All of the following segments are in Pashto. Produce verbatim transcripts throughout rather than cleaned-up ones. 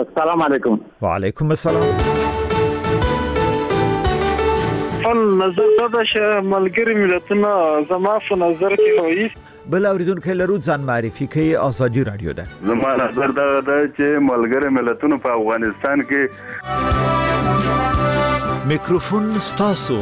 السلام علیکم. وعلیکم السلام. خپل نظر دا چې ملګری ملتونه زما په نظر کې وایي بل اوریدونکو لرو ځان معرفي کوي. ازادي رادیو ده. زما نظر دا ده چې ملګری ملتونه په افغانستان کې میکروفون ستاسو.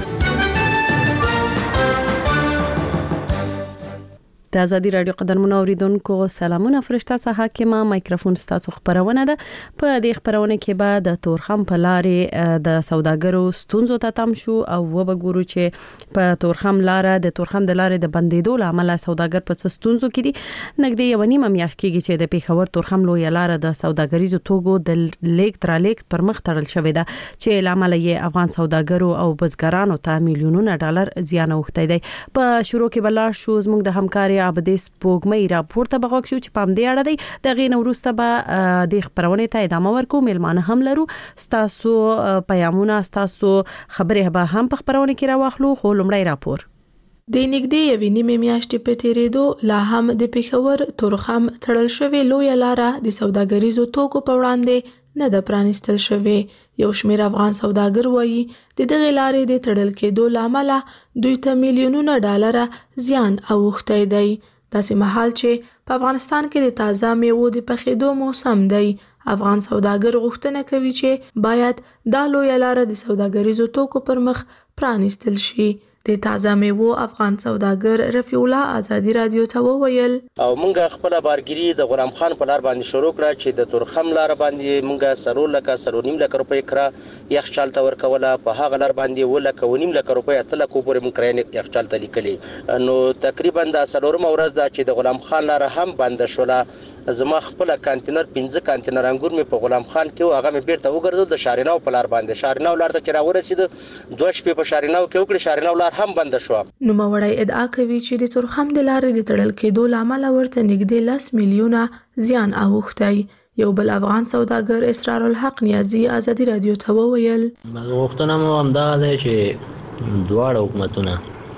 د ازادي رادیو قدرمنو اوریدونکو سلامونه. فرشته څخه حاکمه مایکروفون ستاسو خبرونه ده. په دې خبرونه کې به د تورخم په لارې د سوداګرو ستونزو ته تم شو او وبګورو چې په تورخم لار د تورخم د لارې د بندیدو لامل سوداګر په ستونزو کې دي. نګدې یو نیمه میاشت کېږي چې د پیښور تورخم لوی لار د سوداګریزو توکو د لیک تر لیک پر مخ تړل شوې ده چې لامل یې افغان سوداګرو او بزګرانو ته میلیونونه ډالر زیان اوښتی دی. په شروع کې بلار شو زموږ د همکاري ابدیس پوګمې راپور ته بغوښ شو چې پام دې اړه دی. د غین وروسته به د خبرونه ته ادامه ورکو. ملمانه هم لرو. ستاسو پیغامونه ستاسو خبره به هم په خبرونه کې راوخلو. خو لمړی راپور د نګدې یوې نیمه میاشتې په تیریدو لا هم د پیښور تورخم تړل شوی لوی لار د سوداګریزو توکو په وړاندې نه د پرانستل شوی. یو شمېر افغان سوداګر وایي د دغه لارې د تړل کېدو لامل دوی ته میلیونونه ډالر زیان اوښتی دی. داسې مهال چې په افغانستان کې د تازه میوو د پخېدو موسم دی، افغان سوداګر غوښتنه کوي چې باید دا لوی لار د سوداګریزو توکو پر مخ پرانستل شي. د تازه میوو افغان سوداګر رفیع الله ازادي رادیو ته وویل او مونږ خپل بارګری د غلام خان په لار باندې شروع کړه چې د تورخم لار باندې مونږ سرور لکه سرور نیم لک روپۍ کړه یخچال ته ورکوله. په هغه لار باندې ولکه ونیم لک روپۍ اتل کو پورې مونږ کړی یخچال ته لیکلې. نو تقریبا د سرورم ورځ دا چې د غلام خان لار هم بند شوله. زما خپل کانټینر پنځه کانټینر انګور می په غلام خان کې او هغه می بیرته وګرځول د شاریناو په لار باندې. شاریناو لار ته چې راورسید دوه شپې په شاریناو کې وکړي. شاریناو لار هم بند شو. نو موړی ادعا کوي چې د تورخم د لارې د تړل کېدو لامل ورته نږدې لس میلیونه زیان اوښتی. یو بل افغان سوداګر اسرار الحق نیازی ازادي رادیو ته وویل غوښتنه مو همدغه ده چې دواړه حکومتونه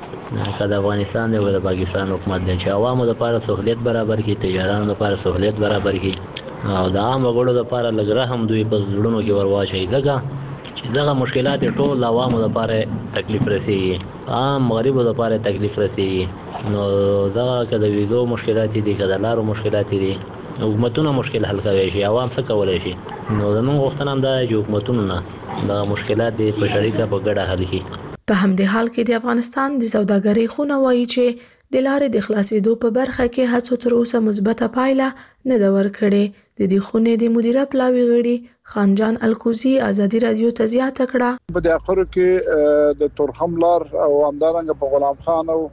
که د افغانستان دی او د پاکستان حکومت دی چې عوامو لپاره سہولیت برابر کړي، تجارانو لپاره سہولیت برابر کړي او د عام وګړو لپاره لږ رحم دوی په زړونو کې ور واچوي. ځکه چې دغه مشکلات ټول عوامو لپاره تکلیف رسېږي، عام غریبو لپاره تکلیف رسېږي. نو دغه که د ویزو مشکلات دي، که د لارو مشکلات دي، حکومتونه مشکل حل کوي شي، عوام څه کولی شي. نو زموږ غوښتنه هم دا ده چې حکومتونو نه دغه مشکلات دي په شریکه په ګډه حل کړي. په همدې حال کې د افغانستان د سوداګرۍ خونه وایي چې د لارې د خلاصېدو په برخه کې هڅو تر اوسه مثبته پایله نه ده ورکړې. د دې خونې د مدیره پلاوي غړي خانجان الکوزي ازادي رادیو ته زیاته کړه په د اخر کې د تورخم لار او همدارنګه په غلام خان او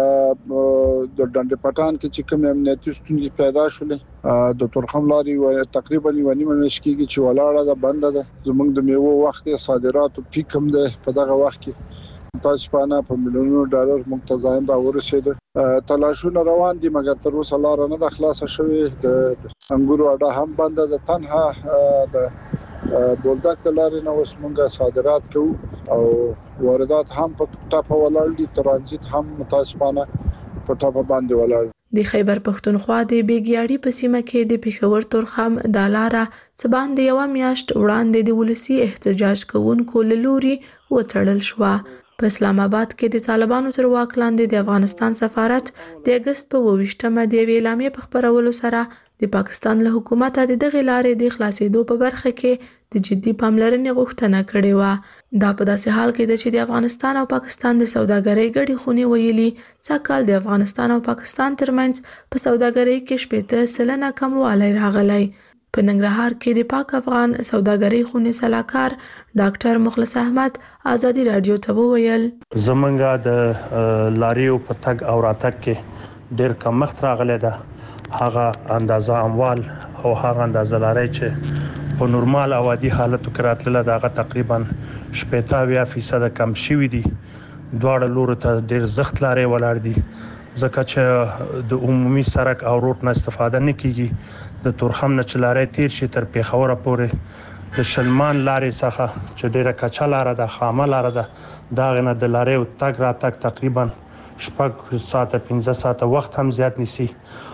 د ډنډ پټان کې چې کوم امنیتي ستونزې پیدا شولې د تورخم لارې تقریبا یو نیمه میاشت کېږي چې ولاړه ده، بنده ده. زموږ د میوو وخت صادراتو پیک هم ده. په دغه وخت کې تاسو پانا په میلیونونو ډالر متزاین را ورسېده. تلاشونه روان دي مګر تر اوسه لار نه د خلاصه شوې. د انګورو اډه هم بند ده. تنها د بولدک د لارې نه اوس موږ صادرات کوو او واردات هم په ټاپه ولاړ دي. ترانزیت هم متاسفانه په ټاپه باندې ولاړ. د خیبر پښتونخوا د بیګیاړي په سیمه کې د پیښور تورخم د لاره څه باندې یو میاشت وړاندې د ولسی احتجاج کوونکو له لوري وتړل شو. په اسلام آباد کې د طالبانو تر واک لاندې د افغانستان سفارت د اگست په اوویشتمه د یوې اعلامیې په خپرولو سره د پاکستان له حکومته د دغې لارې د خلاصېدو په برخه کې د جدي پاملرنې غوښتنه کړې وه. دا په داسې حال کې ده چې د افغانستان او پاکستان د سوداګرۍ ګډې خونې ویلي څه کال د افغانستان او پاکستان ترمنځ په سوداګرۍ کې شپېته سلنه کموالی راغلی. په ننګرهار کې د پاک افغان سوداګرۍ خونې سلاکار ډاکټر مخلص احمد ازادي رادیو ته وویل زمونږ د لاریو په تګ او راتګ کې ډېر کمښت راغلی ده. هغه اندازه اموال او هغه اندازه لاري چې په نورمال او عادي حالت کې راتلله دغه تقریبا شپږ اویا فیصد کم شوی دي. دواړه لور ته ډېر زخت لاري ولاړ دي ځکه چې د عمومي سړک او روټ نه استفاده نه کیږي. د تورخم نه چلارې تیر شي تر پیښور پورې د شلمان لارې څخه چې ډیره کچا لار ده، خامه لار ده، دا غنه د لارې او تګ را تګ تقریبا شپږ ساعت پنځه ساعت وخت هم زیات نسی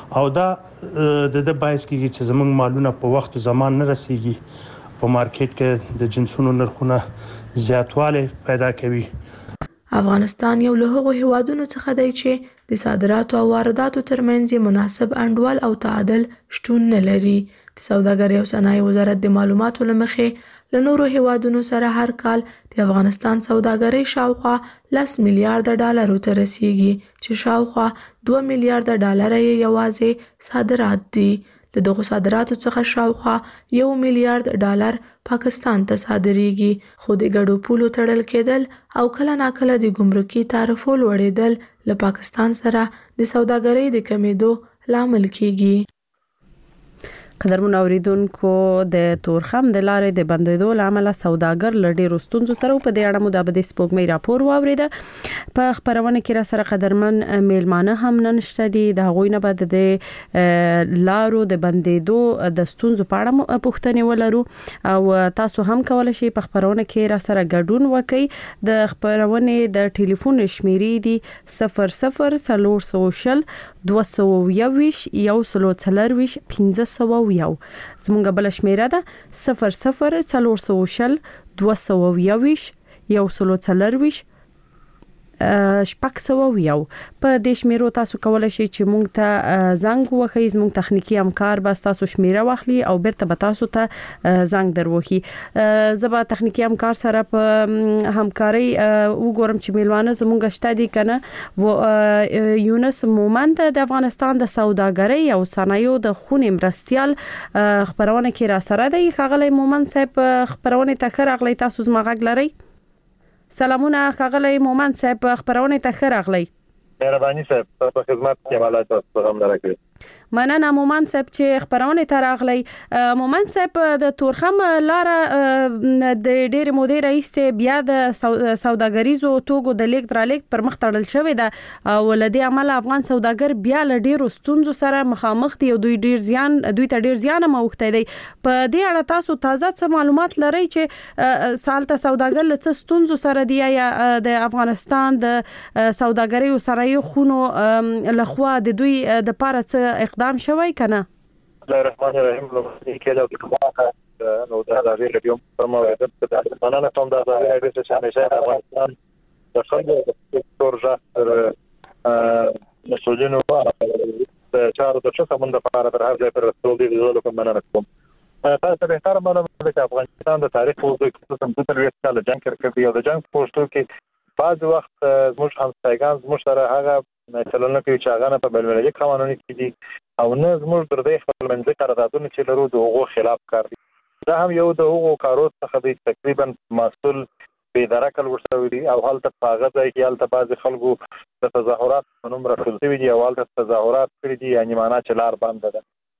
او دا د د باعث کیږي چې زموږ مالونه په وخت او زمان نه رسیږي په مارکیټ کې د جنسونو نرخونه زیاتوالی پیدا کوي. افغانستان یو له هغو هیوادونو څخه دی چې د صادراتو او وارداتو ترمنځ مناسب انډول او تعادل شتون نه لري. د سوداګرۍ او صنایع وزارت د معلوماتو له مخې له نورو هیوادونو سره هر کال د افغانستان سوداګرۍ شاوخوا لس میلیارډ ډالرو ته رسیږي چې شاوخوا دوه میلیارډ ډالر یې یوازې صادرات دي. د دغو صادراتو څخه شاوخوا یو میلیارډ ډالر پاکستان ته صادریږي، خو د ګډو پولو تړل کېدل او کله ناکله د ګمرکي تعرفو لوړېدل له پاکستان سره د سوداګرۍ د کمیدو لامل کیږي. قدرمن اوریدونکو د تورخم د لارې د بندیدو لامل سوداګر لډیر ستونزو سره په دې اړه مو د بده سپوږمۍ راپور واوریده. په خبرونه کې را سره قدرمن میلمانه هم نن شته دي. د هغوی نه بعد د لارو د بندیدو د ستونزو په اړه پوښتنې ولرو او تاسو هم کولای شئ په خبرونه کې را سره ګډون وکړئ. د خبرونه د ټلیفون شمیرې دي صفر صفر څلور سوه شل دوه سوه یوویشت یو سلو څلرویشت پنځه سوه یو. زمونږ بل شمیره ده صفر صفر څلور سوه شل دوه سوه یوویشت یو سلو څلرویشت شپږ سوه یو. په دې شمیرو تاسو کولای شئ چې مونږ ته زنګ وکړئ. زموږ تخنیکی همکار به تاسو شمیره واخلي او بیرته به تاسو ته زنګ دروخي. زه به تخنیکی همکار سره په همکاري وګورم چې میلمانه زموږ شته دي کنه. و یونس مومند د افغانستان د سوداګرۍ او صنایعو د خونې مرستيال خبرونه کې را سره دی. ښاغلی مومند صاحب خبرونه ته ښه راغلی. تاسو زما غږ لرئ؟ سلامونه ښاغلی مومند صاحب خبرونه ته ښه راغلی. مهرباني صاحب په خدمت کې مالات تاسو هم درکړئ. مننه مومند صاحب چې خبرونه ته راغلی. مومند صاحب د تورخم لاره د ډېر مودې راهیسې بیا د سوداګریزو توکو د لیږد رالېږد پر مخ تړل شوی ده او له دې امله افغان سوداګر بیا له ډېرو ستونزو سره مخامخ دي او دوی ډېر زیان دوی ته ډېر زیان هم اوښتی دی. په دې اړه تاسو تازه څه معلومات لرئ چې سالته سوداګر له څه ستونزو سره دی یا د افغانستان د سوداګرۍ او صنایعو خونو لخوا د دوی د پاره څه اقدام شوی کنه؟ بسم الله الرحمن الرحیم. لومړی کې له کومه نو د هغه رادیو پرموټ د مننه کوم د هغه رادیو چې همیشه د افغانستان د خلکو د تورجه مسؤلینو د چارو د څه سمند لپاره تر هغه پر رسول دي زه کوم مننه کوم. تاسو به تر معلومه ده چې افغانستان د تاریخ په اوږدو کې څه څه تر وخت جنگ کوي او د جنگ پوسټو کې بعض وخت زموږ همسایګان زموږ سره هغه چلونه کوي چې هغه نه په بلملي قوانینو کې دي او نه زموږ تر دې خپل منځي قراردادونه چې لرو د هغو خلاف کار دي. دا هم یو د هغو کارو څخه دی تقریبا مسؤل به درکل ورسوي دي او هلته په هغه ځای کې هلته بعض خلکو د تظاهرات په نوم راټول شوي دي او هلته تظاهرات کړي دي یعنی معنا چې لار بنده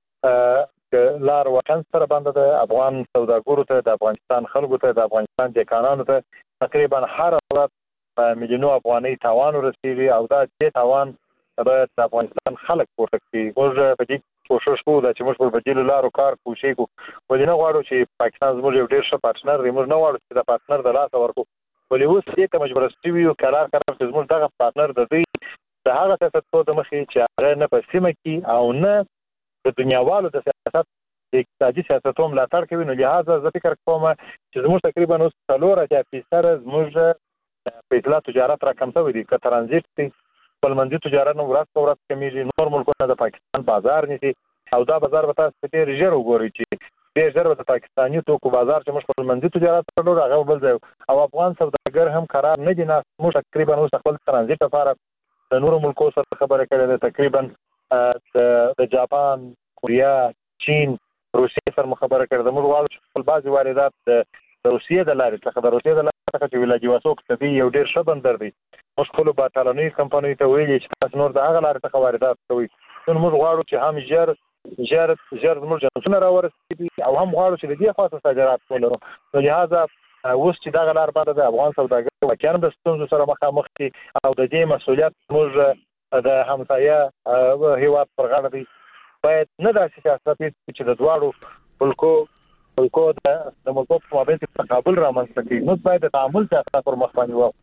ده. لار وطن سره بنده ده. افغان سوداګرو ته د افغانستان خلکو ته د افغانستان دکانانو ته تقریبا هر ورځ میلیونو افغانۍ تاوان ورسېږي او دا چې تاوان به د افغانستان خلک پورته کوي. موږ په دې کوشش کوو چې موږ په بدیلو لارو کار کوشش کوو. ولې نه غواړو چې پاکستان زموږ یو ډېر ښه پارتنر دی. موږ نه غواړو چې د پارتنر د لاسه ورکړو. ولې اوس دې ته مجبور شوي یو قرار کړو چې زموږ دغه پارتنر د دوی د هغه سیاستونو د مخې چې هغه نه په سیمه کې او نه د دنیاوالو د سیاست د اقتصادي سیاستونو ملاتړ کوي. نو لهدا زه فکر کوم چې زموږ تقریبا اوس څلور اتیا فیصد زموږ په اطلاع تجارت را کم شوی دی. که ترانزیت دی خپلمنځي تجارت نو ورځ په ورځ کمیږي. نور ملکونه د پاکستان بازار نیسي او دا بازار به تاسو ډېر ژر وګورئ چې ډېر ژر به د پاکستاني توکو بازار چې موږ خپلمنځي تجارت درلود هغه بل ځای او افغان سوداګر هم قرار نه دي ناست. موږ تقریبا اوس خپل ترانزیت لپاره د نورو ملکو سره خبرې کړې ده. تقریبا د جاپان، کوریا، چین، روسیې سره خبرې کړې ده. موږ غواړو چې خپل بعضې واردات د روسیې د لارې څخه د روسیې د لارې څخه چې ولاجیواستوک ته دی یو ډېر ښه بندر دی. موږ خپلو باټالوني کمپنیو ته ویلي چې تاسو نور د هغه لارې څخه واردات کوئ. نو موږ غواړو چې هم ژر ژر ژر زموږ جنسونه راورسېږي او هم غواړو چې د دې خوا څخه صادرات ولرو. نو لهذا اوس چې دغه لار باندې د افغان سوداګرو واقعا د ستونزو سره مخامخ دي او د دې مسؤلیت موږ د همسایه هیواد پر غاړه دی. باید نه داسې سیاست وي چې د دواړو ملکو ملکو د ملکو په مابین کې تقابل رامنځته کړي. موږ باید د تعامل سیاست پر مخ باندې وکړو.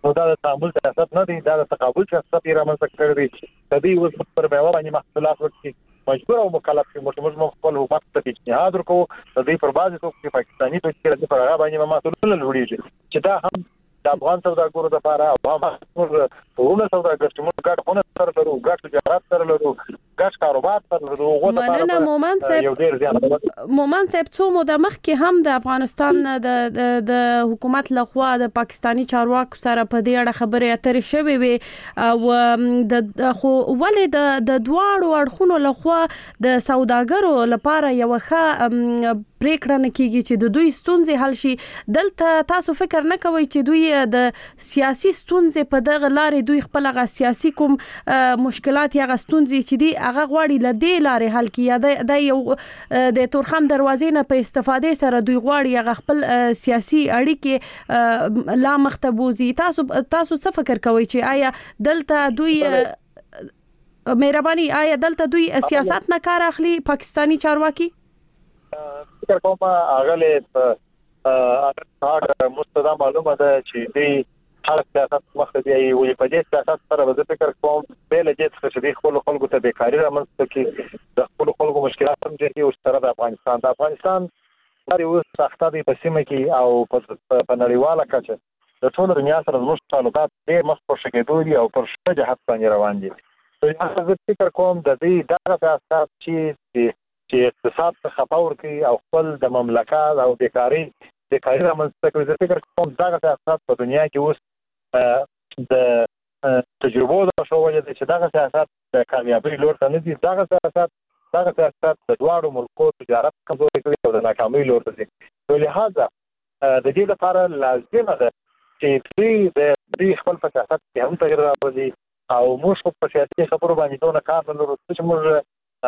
نو دا د تعامل سیاست نه دی، دا د تقابل سیاست یې رامنځته کړی دی. د دې اوس پر بیاوه باندې محصولات ورکړي مجبور او مکلف چې موږ موږ خپل حکومت ته پیشنهاد ورکوو د دې پر بازي چې پاکستاني توکي د پر هغه باندې مسؤلیت لوړیږي چې دا هم د افغان سوداګرو لپاره او هم ورونه سوداګر چې موږ ګډ خونه سره لرو، ګډ تجارت سره لرو، ګډ کاروبار سره لرو. مننه مومن صاحب. مومن صاحب څو موده مخکې هم د افغانستان د د حکومت لخوا د پاکستاني چارواکو سره په دې اړه خبرې اترې شوې وي او د خو ولې د د دواړو اړخونو لخوا د سوداګرو لپاره یو ښه پریکړه نه کیږي چې د دوی ستونزې حل شي. دلته تاسو فکر نه کوئ چې دوی د سیاسي ستونزې په دغه لارې دوی خپل غا سیاسي کوم مشکلات یا غ ستونزې چې دی هغه غواړي لدې لارې حل کړي؟ د یو د تورخم دروازې نه په استفاده سره دوی غواړي هغه خپل سیاسي اړیکې لا مختبوزي. تاسو تاسو څه فکر کوئ چې آیا دلته دوی مهرباني آیا دلته دوی سیاست نه کار اخلي پاکستاني چارواکي؟ فکر کوم هغه له هغه مستدا معلومه ده چې دی هر سیاست مخته دی وي په دې سیاست سره به فکر کوم به له دې څخه چې خپل خلکو ته بیکاری رامنځته کړي، د خپل خلکو مشکلات هم چې او سره د افغانستان د افغانستان لري اوس سخته دی په سیمه کې او په نړیواله کچه د ټول دنیا سره زموږ تعلقات ډېر مخ په شکېدو دي او پر ښه جهت باندې روان دي. زه فکر کوم د دې دغه سیاست چې چې اقتصاد څخه پاور کوي او خپل د مملکت او بیکاری بیکاری رامنځته کوي. زه فکر کوم دغه سیاست په دنیا کې اوس د تجربو د شوولې چې دغه سیاست د کامیابی لور ته نه دي. دغه سیاست دغه سیاست د دواړو ملکو تجارت کمزوري کوي او د ناکامۍ لور ته ځي. نو لهدا د دې لپاره لازمه ده چې دوی د دې خپل په سیاست کې هم تغیر راوړي او موږ په سیاسي خبرو باندې ټول کار نه لرو چې موږ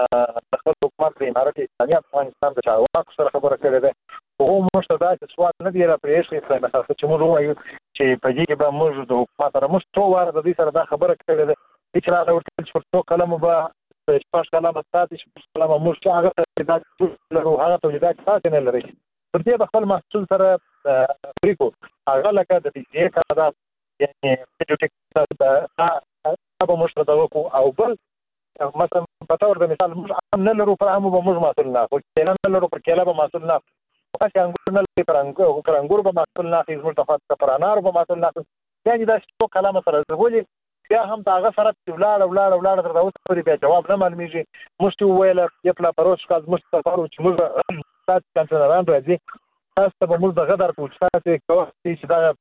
د خپل حکومت د امارت اسلامي افغانستان د چارواکو سره خبره کړې ده. خو موږ ته دا چې سوال نه دی راپېښ کړی مثلا چې موږ وایو چې په دې کې به موږ د حکومت سره موږ ټول واره د دې سره دا خبره کړې ده چې را ورته چې څو کلمه به شپږ کلمه ستاسو شپږ کلمه موږ چې هغه ته دا لرو هغه ته دا تاسو نه لري. پر دې په خپل محصول سره فریکو هغه لکه د دې کار یعنی چې ټیک دا به موږ ته وکړو او بل مثلا په تور د مثال موږ نه لرو پر هم به موږ مسؤل نه خو کله نه لرو پر کله به مسؤل نه خو چې انګور نه لري پر انګور پر انګور به مسؤل نه خو موږ ته پر انار به مسؤل نه یعنی دا څو کلمه سره ولې بیا هم دا هغه سره ولاړ ولاړ ولاړ تر اوسه پورې بیا جواب نه معلومیږي. موږ ویل یپلا پروش کاز موږ تاسو چې موږ تاسو کنټرولان راځي تاسو به موږ د غدر پوښتنه کوي چې دا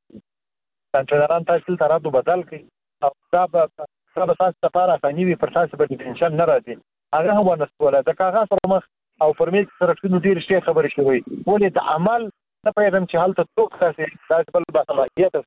کنټرولان تاسو ته راځو بدل کړي او دا به دا به تاسو لپاره اساني وي پر تاسو به ټینشن نه راځي. هغه هم ونسوله د کاغذ سره مخ او فرمیل سره څنګه ډیر شي خبرې شوی ولې د عمل نه پیغام چې حالت څوک تاسو تاسو بل به صلاحیت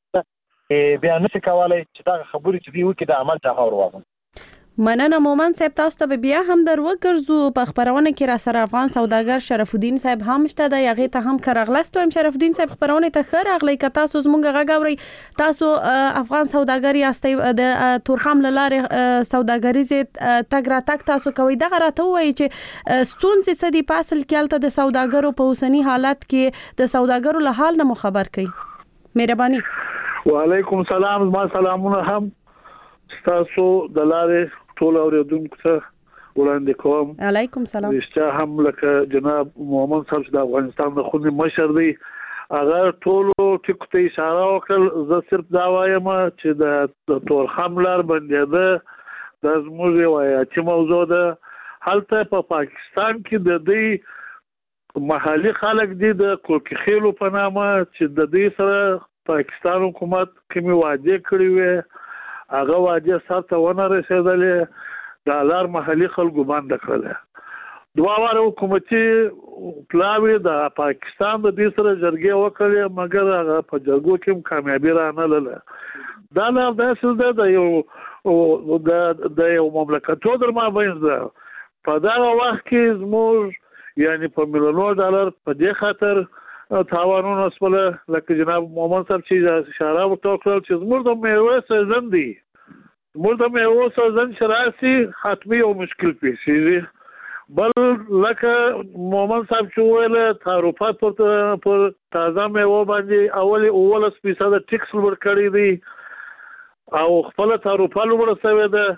است بیا نشي کولای چې دا خبرې چې دی وکړي د عمل ته ورواغون. مننه مومن صاحب. تاسو ته بیا هم در وګرځو په خبرونه کې را سره افغان سوداګر شرف الدین صاحب هم شته د یغه ته هم کارغلست هم شرف الدین صاحب خبرونه ته خیر اغلی ک تاسو زمونږ غاغوري تاسو افغان سوداګر یاستئ د تورخم لاره سوداګریزه تګ را تک تاسو کوي دغه راته وایي چې ستونزې سدي پاسل کېلته د سوداګرو په اوسنی حالت کې د سوداګرو له حال نه خبر کړي. مهرباني. وعلیکم سلام. ما سلامونه هم تاسو د لارې ټول اوریدونکو ته وړاندې کوم. علیکم سلام. رښتیا هم لکه جناب محمد صاحب د افغانستان د خوني مشر دی هغه ټول ټکو ته اشاره وکړ. زه صرف دا وایم چې د تورخم لار باندې ده د زموږ روایتي موضوع ده. هلته په پاکستان کې د دې محلي خلک دي د کوکخیلو په نامه چې د دې سره پاکستان حکومت کومې وعده کړې وي هغه واجه ساته ونه رسیدلې د لار محلي خلکو باندې کړل. دوه واره حکومتي پلاوی د پاکستان د دې سره جرګې وکړې مګر هغه په جرګو کې کامیابی را نه لاله. دا لار داسې ده د یو د یو مملکتو در مابین ده. په دا وخت کې زموږ یعنی په میلیونو ډالر په دې خاطر تاوانونه سپله لکه جناب محمد صاحب چې اشاره وکړه چې زموږ د میوه سیزن دی زموږ د میوه سیزن چې راسي حتمي یو مشکل پیښیږي. بل لکه محمد صاحب چې ویل تعرفات پر تازه میوه باندې اول اوولس فیصد ټیکس ورکړی دی او خپل تعرفه لوړه ده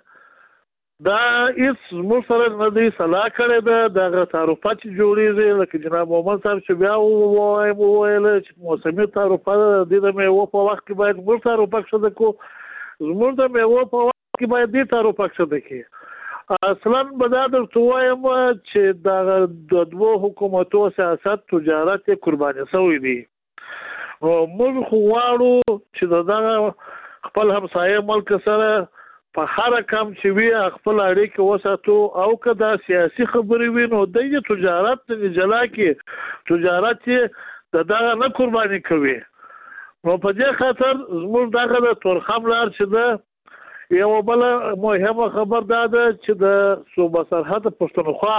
دا هیڅ موږ سره نه دی صلاح کړې ده دغه تعرفه چې جوړېږي لکه جناب محمد صاحب چې بیا ووایم وویل چې موسمي تعرفه د د میوو په وخت کې باید موږ تعرفه کښته کړو زموږ د میوو په وخت کې باید دې تعرفه کښته کړي اصلا به دا درته وایم چې دغه د دوو حکومتو سیاست تجارت یې قرباني شوی دی نو موږ خو غواړو چې دغه خپل همسایه ملک سره په هر کم چې وي خپل اړیکې وساتو او که دا سیاسي خبرې وي نو د تجارت د جلا کې تجارت چې د دغه نه قرباني کوي نو په دې خاطر زموږ دغه د تورخم لار چې ده یو بل مهمه خبر دا ده چې د صوبه سرحد پښتونخوا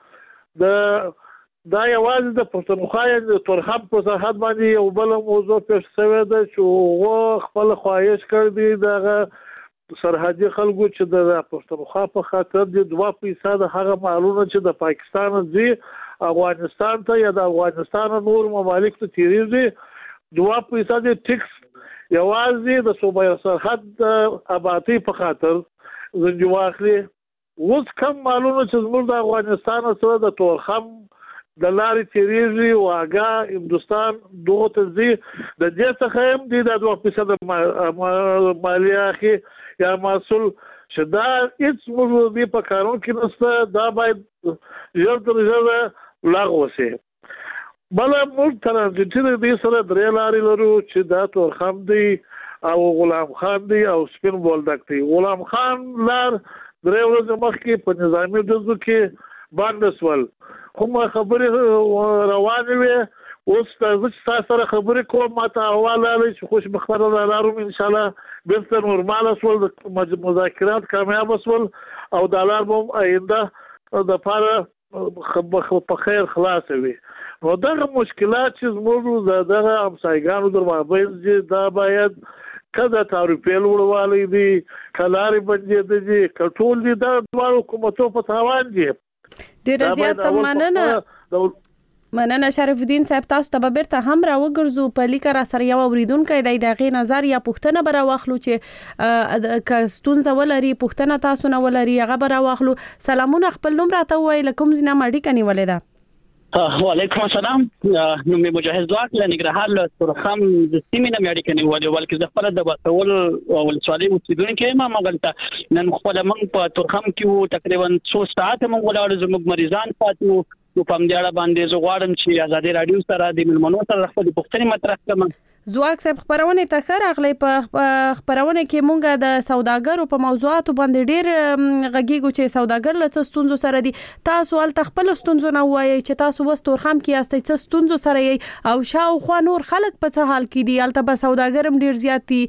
د دا یوازې د پښتونخوا د تورخم په سرحد باندې یو بل موضوع پیښ شوی ده چې هغه خپل خواهش کړی دغه سرحدي خلکو چې د پښتونخوا په خاطر د دوه فیصد هغه مالونه چې د پاکستان ځي افغانستان ته یا د افغانستان نور ممالک ته تیریږي دوه فیصد ټیکس یوازې د صوبه سرحد د آبادی په خاطر زنجو واخلي اوس کم مالونه چې زموږ د افغانستان سره د تورخم د لارې تیریږي واګه هندوستان دغه ته ځي د دې څخه هم د دوه فیصد مالیه اخی یا محصول چې دا هیڅ موږ دې په کارون کې نشته دا باید ژر تر ژره لغوه شي بله موږ ترانزیټي دې سره درې لارې لرو چې دا تورخم دی او غلام خان دی او سپین بولدک دی غلام خان لار درې ورځې مخکې په نظامي ډزو کې باندې سول کوم خبرې روانې وي اوس زه چې تاسو سره خبرې کوم ماته حواله لري چې خوشبختانه لارو ان شاء الله بیرته نورمال شول د مذاکرات کامیاب شول او د لار به آینده د لپاره په خیر خلاص وي نو دغه مشکلات چې زموږ دغه همسایګانو در مابین دي دا باید کله تعرفې لوړوالی دي کلارې بندېدې دي کټول دي دا دواړو حکومتو په تاوان دي ډېره زیاته مننه مننه شریف الدین صاحب تاسو ته به بیرته هم راوګرځو په لیکه را سره یو اوریدونکی دی د هغې نظر یا پوښتنه به راواخلو چې که ستونزه ولري پوښتنه تاسو نه ولري هغه به راواخلو سلامونه خپل نوم راته ووایي له کوم ځای نه مو اړیکه نیولې ده وعلیکم السلام نوم مې مجاهد ځواک له ننګرهار له تورخم د سیمې نه مې اړیکه نیولې بلکې زه خپله د باسول ولسوالۍ اوسېدونکی یم همغلته نن خپله موږ په تورخم کې وو تقریبا څو ساعته موږ ولاړو زموږ مریضان پاتې وو نو په همدې اړه باندې زه غواړم چې ازادي راډیو سره د مېلمنو سره خپلې پوښتنې مطرح کړم ځواک صاحب خپرونې ته ښه راغلی په خپرونه کې مونږ د سوداګرو په موضوعاتو باندې ډېر غږیږو چې سوداګر له څه ستونزو سره دي تاسو هلته خپل ستونزو نه ووایئ چې تاسو اوس تورخم کې یاستئ څه ستونزو سره یې او شاوخوا نور خلک په څه حال کې دي هلته به سوداګر هم ډېر زیات دي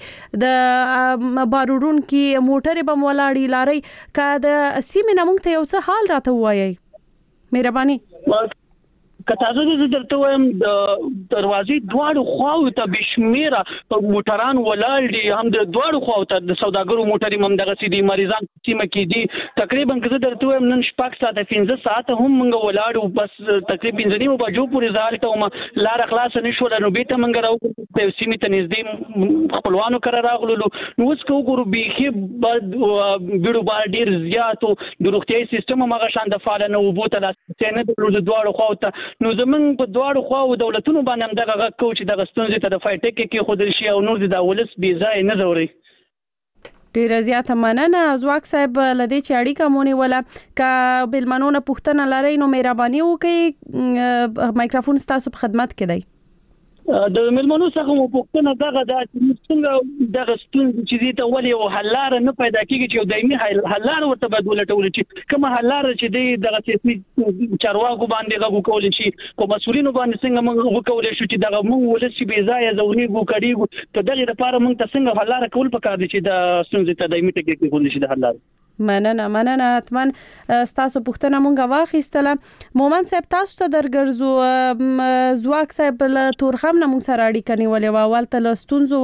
د بار وړونکي موټرې به م ولاړې لارۍ که د سیمې نه مونږ ته یو څه حال راته ووایئ مهرباني که تاسو زه درته وایم د دروازې دواړو خواو ته بشمیره موټران ولاړ دي هم د دواړو خواو ته د سوداګرو موټرې هم دغسې دي مریضان سیمه کې دي تقریبا که زه درته وایم نن شپږ ساعته پنځه ساعته هم موږ ولاړو بس تقریبا پنځه نیمو بجو پورې زه هلته وم لاره خلاصه نه شوله نو بېرته موږ راوګرځو سیمې ته نږدې خپلوانو کره راغللو نو اوس که وګورو بیخي بیړوبار ډېر زیات و د روغتیایي سیستم هم هغه شان د فعاله نه اوبو ته لاسرسی نه درلود دواړو خواو ته نو زمونږ په دواړو خواو دولتونو باندې هم دغه غږ کوو چې دغه ستونزې ته د فایټک کې کېښودل شي او نور د دا ولس بې ځایه نه ځورئ ډیره زیاته مننه ځواک صاحب له دې چې اړیکه مو نیوله که مېلمنو نه پوښتنه لرئ نو مهرباني وکړئ مایکروفون ستاسو په خدمت کې دی د مېلمنو څخه مو پوښتنه دغه ده چې موږ څنګه دغه ستونزې چې دې ته ولې یو حل لاره نه پیدا کېږي چې یو دایمي حل لاره ورته باید ولټولی چې کومه حل لاره چې دی دغه سیاسي چارواکو باندې غږ وکولی شي په مسؤلینو باندې څنګه موږ وکولی شو چې دغه موږ ولس چې بې ځایه ځورېږو کړېږو په دغې لپاره موږ ته څنګه حل لاره کول پکار دي چې د ستونزې ته دایمي ټکي کېښودلی شي د حل لاره مننه مننه اتمن ستاسو پوښتنه مونږه واخیستله مومن صاحب تاسو ته درګرځو زواک صاحب له تورخم نه مونږ سره اړیکه نیولې و اول ته له ستونزو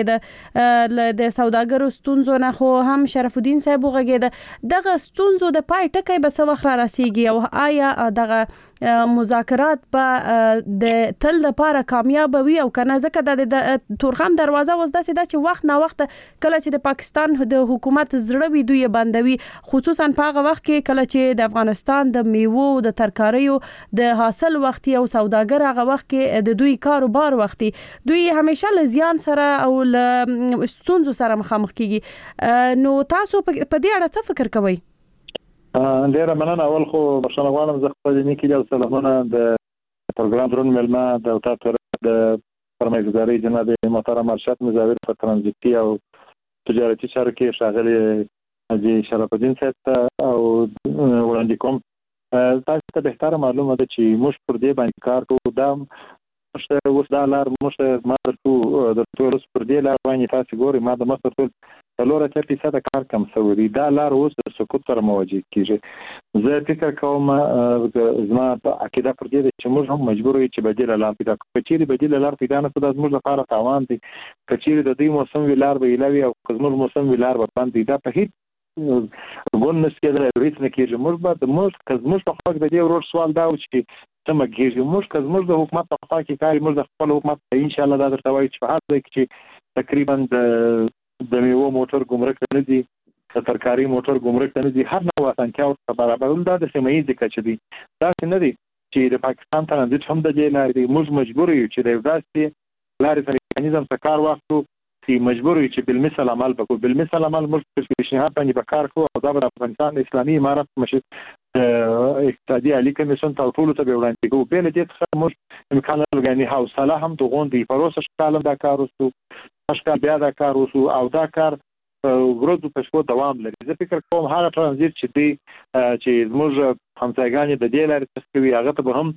وغږېده د سوداګرو ستونزو نه خو هم شرف الدین صاحب وغږېده دغه ستونزو د پای ټکی به څه وخت را رسیږي او آیا دغه مذاکرات به د تل لپاره کامیاب وي او کنه ځکه د تورخم دروازه اوس داسې ده چې وخت نه وخت کله چې د پاکستان د حکومت زړه وي دوی باندې خصوصا په هغه وخت کې کله چې د افغانستان د میوو د ترکاریو د حاصل وخت او سوداګر هغه وخت کې د دوی کاروبار وخت دوی همیشه له زیان سره او له ستونزو سره مخامخ کیږي نو تاسو په دې اړه څه فکر کوئ؟ ډیره مننه. اول خو بخښنه غواړم زه خپل نیکی جل سلامونه د پروګرام درون ملما د تاسو د فرمایشګری جناب محترم ارشد مزاور په ترانزیتي او تجارتي چارو کې شاغلي حاجی شرف الدین صاحب او وړاندې کوم تاسو ته به تر معلومه ده چې موږ پر دې باندې کار کوو دا مشته اوس دا لار موږ ما درته د ټول پر دې لار باندې تاسو ګوري ما د مصر ټول څلور اتیا فیصد کار کم شوی دا لار اوس د سقوط سره مواجه کیږي. زه فکر کوم زما په عقیده پر دې چې موږ هم مجبور یو چې بدیل لار پیدا کړو. کچېری بدیل لار پیدا نه کړو زموږ لپاره تاوان دي. کچېری د دې موسم ویلار به الوی او زموږ موسم ویلار به باندې دا په هیڅ ګون نسکېدل ریټ نه کېږي. موږ به د موږ کزموږ په خوا د دې ورور سوال دا و چې څنګه کېږي موږ کزموږ د حکومت په خوا کې کار موږ د خپل حکومت ان شاء الله دا درته وایي چې په هر ځای کې تقریبا د د میوه موټر ګمرک نه دي د ترکاری موټر ګمرک نه دي هر نوع اسانتیا او برابرول دا د سیمایي ځکه چې دي دا نه دي چې د پاکستان ترانزیت هم د دې لارې موږ مجبور یو چې د داسې لارې سره میکانیزم څخه کار واخلو چې مجبور یو چې بالمثل عمل وکړو. بالمثل عمل موږ په پیشنهاد باندې به کار کوو او دا د افغانستان اسلامي امارت مشر اقتصادي عالی کمیسیون ته ټول ته وړاندې کوو. په لدې څخه موږ امکان لري حوصله هم ته غونډې پروسه شکل دا کار وسو اشکال بیا دا کار وسو او دا کار ورځو په شپو دوام لري. زه فکر کوم هغه ترانزیت چې دی چې موږ همسایګان د دې لارې څخه کوي هغه ته به هم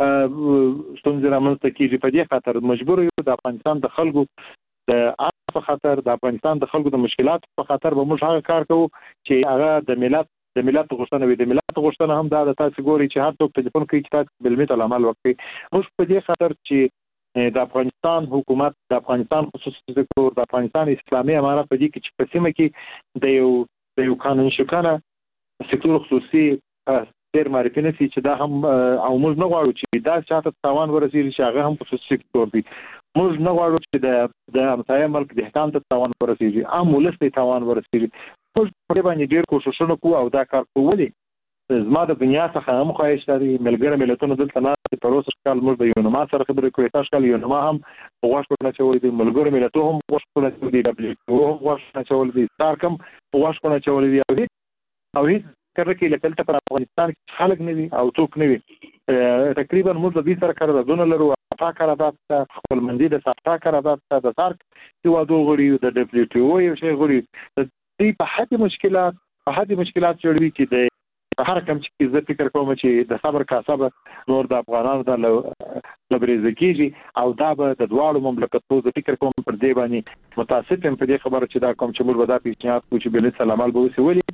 ستونزې رامنځته کیږي. په دې خاطر مجبور یو د افغانستان د خلکو د آس په خاطر د افغانستان د خلکو د مشکلات په خاطر به موږ هغه کار کوو چې هغه د ملت د ملت غوښتنه وي. د ملت غوښتنه هم دا د تاسو ګوري چې هر څوک ټلیفون کوي چې تاسو بالمثل عمل وکړي. موږ په دې خاطر چې د افغانستان حکومت د افغانستان خصوصي سکتور د افغانستان اسلامي امارت په دې کې چې په سیمه کې د یو د یو قانون شکنه سکتور خصوصي ډېر معرفي نه چې دا هم او موږ نه غواړو چې دا چاته تاوان ورسېږي چې هغه هم خصوصي سکتور دي. موږ نه غواړو چې د د همسایه ملک دهقان ته تاوان ورسېږي عام ولس ته تاوان ورسېږي. موږ په باندې ډېر کوششونه کوو او دا کار کوو. زما د دنیا څخه هم خواهش لري ملګری ملتونو دلته نه پروسه کال موږ د یونما سره خبرې کوو. تاسو کال یونما هم غواړو چې ولې ملګری ملتونو هم غواړو چې د دبليو هم غواړو چې ولې سارکم غواړو چې ولې او هیڅ کړه کې لکه په افغانستان کې خلک نه وي او څوک نه وي. تقریبا موږ د دې سره قراردادونه لرو افاق قرارداد خپل مندي د افاق قرارداد د سارک یو دوه غړي د دبليو یو شی غړي د دې په حد مشکلات په حد مشکلات جوړوي چې د هر کم چې زه فکر کوم چې د صبر کا صبر نور د افغانانو د لبريز کیږي او دا به د دواړو مملکتونو د فکر کوم پر دی باندې متاسفم په دې خبره چې دا کوم چې موږ ودا پیښنهاد کوو چې بل سلامال به وسی ولي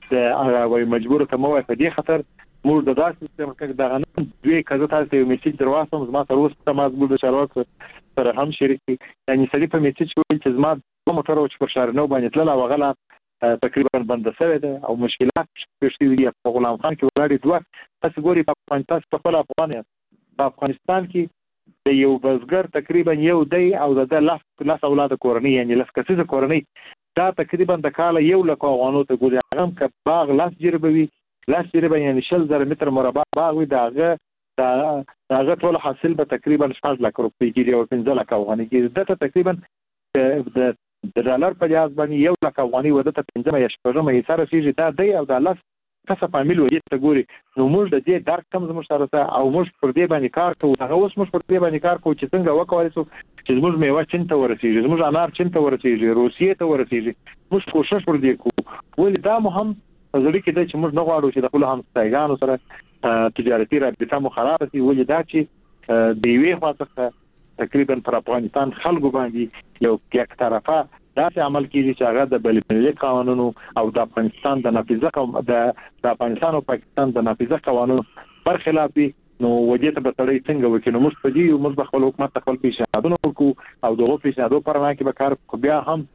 د وای مجبور ته مو په دې خاطر موږ د داسې سیستم کې د غنم دوی کزه تاسو یو میسج درواسم زما سره اوس ته مازګور د چارواکو سره هم شریک یعنی سړي په میسج ویل چې زما موټر او چې پر شهر نو باندې تلل او غلا تقریبا بند شوی ده او مشکلات شته دي. په غلام خان کې ولاړې دوه تاسو ګوري په افغانستان په خپل افغان په افغانستان کې د یو بزګر تقریبا یو دی او د لاس لاس اولاد کورنۍ یعنی لاس کسیزه کورنۍ دا تقریبا د کال یو لک افغانو ته ګوري هغه ک باغ لاس جربوي لاس جربه یعنی شل زره متر مربع باغ وي داغه داغه ټول حاصل به تقریبا شپږ لک روپۍ کېږي او پنځه لک افغانۍ کېږي. دا تقریبا د د ډالر په جهاز باندې یو لک افغاني وده ته پنځمه یا شپږمه یې سره شي دا دی او د لاس کسه فامیل وي ته ګوري نو موږ د دې درک کم زموږ سره ته او موږ پر دې باندې کار کوو. هغه اوس موږ پر دې باندې کار کوو چې څنګه وکولای شو چې موږ میوه چین ته ورسېږي زموږ انار چین ته ورسېږي روسیې ته ورسېږي. موږ کوشش پر دې کوو ولې دا مهم ضروري کې چې موږ نه غواړو چې د خپل همسایګانو سره تجارتي رابطه مو خراب شي. ولې دا چې د یوې خوا څخه تقریبا پر افغانستان خلکو باندې یو یک طرفه داسې عمل کیږي چې هغه د بین‌المللي قوانینو او د افغانستان د نافذه کوم د افغانستان او پاکستان د نافذه قوانینو برخلاف دي نو وجه ته به تړي څنګه وکړي نو موږ په دې یو موږ خپل حکومت خپل پیشنهادونه وکړو او دغه پیشنهادو پر نه کې به کار کو بیا هم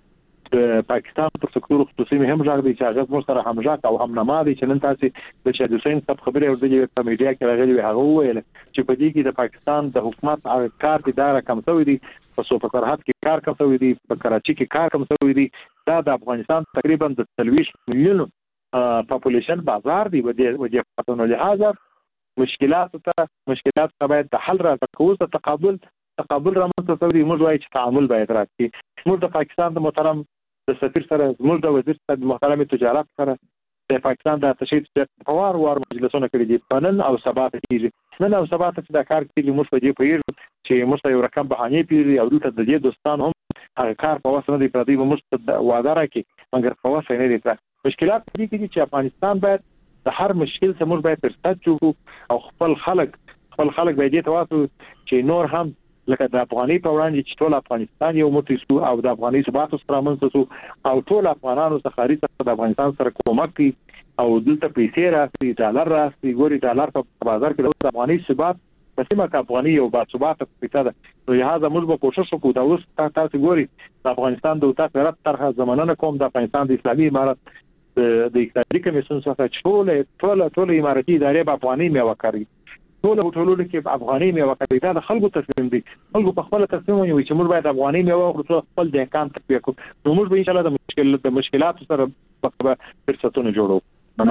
د پاکستان پر سکتور خصوصي هم ځای دی چې هغه موږ سره همژاک او هم نما دي چې نن تاسو د شهید حسین صاحب خبرې ورته په میډیا کې راغلي وي هغه ویل چې په دې کې د پاکستان د حکومت کار دي دا کم شوی دی په صوفه سرحد کې کار کم شوی دی په کراچي کې کار کم شوی دی دا د افغانستان تقریبا د ثلاث میلیون پاپولیشن بازار دی ودې ودې پاتونو لهدا مشکلات ته مشکلات ته باید د حل راځي او تقابل تقابل رامنځته شوی موږ وايي چې تعامل باید راځي موږ د پاکستان د محترم د سفیر سره موږ د وزیر صاحب محترم تجارت سره د پاکستان د تشکیل په وار وار مجلسونه کړي دي پنن او سبا ته کیږي نن او سبا ته د کار کیږي موږ په دې پیر چې موږ یو رقم بهانه پیری او د دې دوستان هم هغه کار په واسطه دی پردي موږ وعده راکړي مګر په واسطه نه دي مشکلات دي چې افغانستان باید د هر مشکل څخه موږ باید فرصت جوړو او خپل خلک خپل خلک باید تاسو چې نور هم لکه د افغاني په وړاندې چې ټول افغانستان یو موټی سو او د افغاني ثبات سره منځ سو او ټول افغانانو څخه خارج د افغانستان سره کومک کوي او دلته پیسې راځي ډالر راځي ګوري ډالر په بازار کې د افغاني ثبات په سیمه کې افغاني او با ثبات پیسې ده نو لهدا موږ به کوشش وکړو دا اوس تاسو ګوري د افغانستان د اوتا فرات طرحه زمانه کوم د افغانستان د اسلامي امارت د اقتصادي کمیسیون څخه ټول ټول ټول اماراتي ادارې په افغاني میوه کوي ټول ټولونه کې افغاني میوه کوي دا د خلکو تصمیم دی خلکو په خپل تصمیم وي چې موږ باید افغاني میوه او خپل د امکان تطبیق کړو نو موږ به ان شاء الله د مشکل د مشکلات سره په فرصتونو جوړو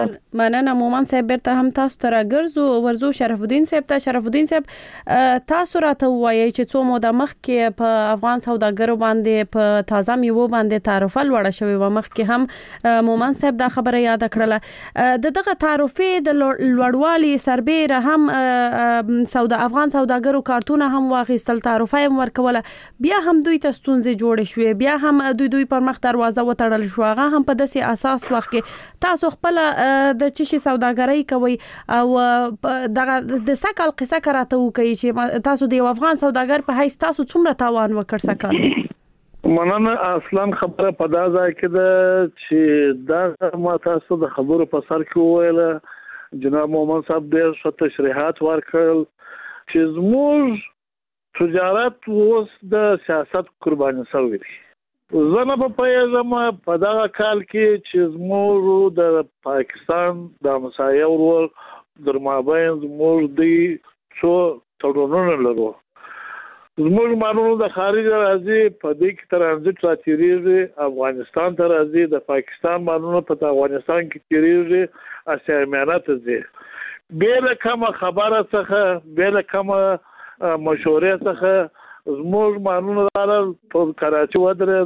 مننه مومن صاحب برته هم تاسو ته راګرځو ورزو شرف الدین صاحب ته شرف الدین صاحب تاسو راته وایي چې څو موده مخکې په افغان سوداګرو باندې په تازه میوه باندې تعرفه لوړه شوې و مخکې هم مومن صاحب دا خبره یاد کړله د دغه تعرفه د لوړوالي سربېره هم سودا افغان سوداګرو کارتونه هم واخیستل تعرفه هم ورکوله بیا هم دوی ته ستونزې جوړې شوې بیا هم دوی دوی پر مخ دروازه وتړل شو هغه هم په داسې اساس وخت کې تاسو خپل د چشي سوداګرۍ کوي او دغه د سکل قصه کراته وکي چې تاسو د افغان سوداګر په هیڅ تاسو څومره تاوان وکړ سکل مننه اصلا خبره په دا ځای کې ده چې دا ما تاسو د خبرو په سر کې وویل جناب مومن صاحب ډېر ښه تشریحات ورکړل چې زموږ تجارت اوس د سیاست قرباني شوی دی زه نه په پیژم په دغه کال کې چې زموږ د پاکستان د همسایه ورور در مابین زموږ د څو تړونونه لرو زموږ مالونه د خارج راځي په دې کې ترانزیت راتېریږي افغانستان ته راځي د پاکستان مالونه په افغانستان کې تېریږي اسیا میانه ته ځي بل کومه خبره څخه بل کومه مشورې څخه زموږ مالونه دارل په کراچي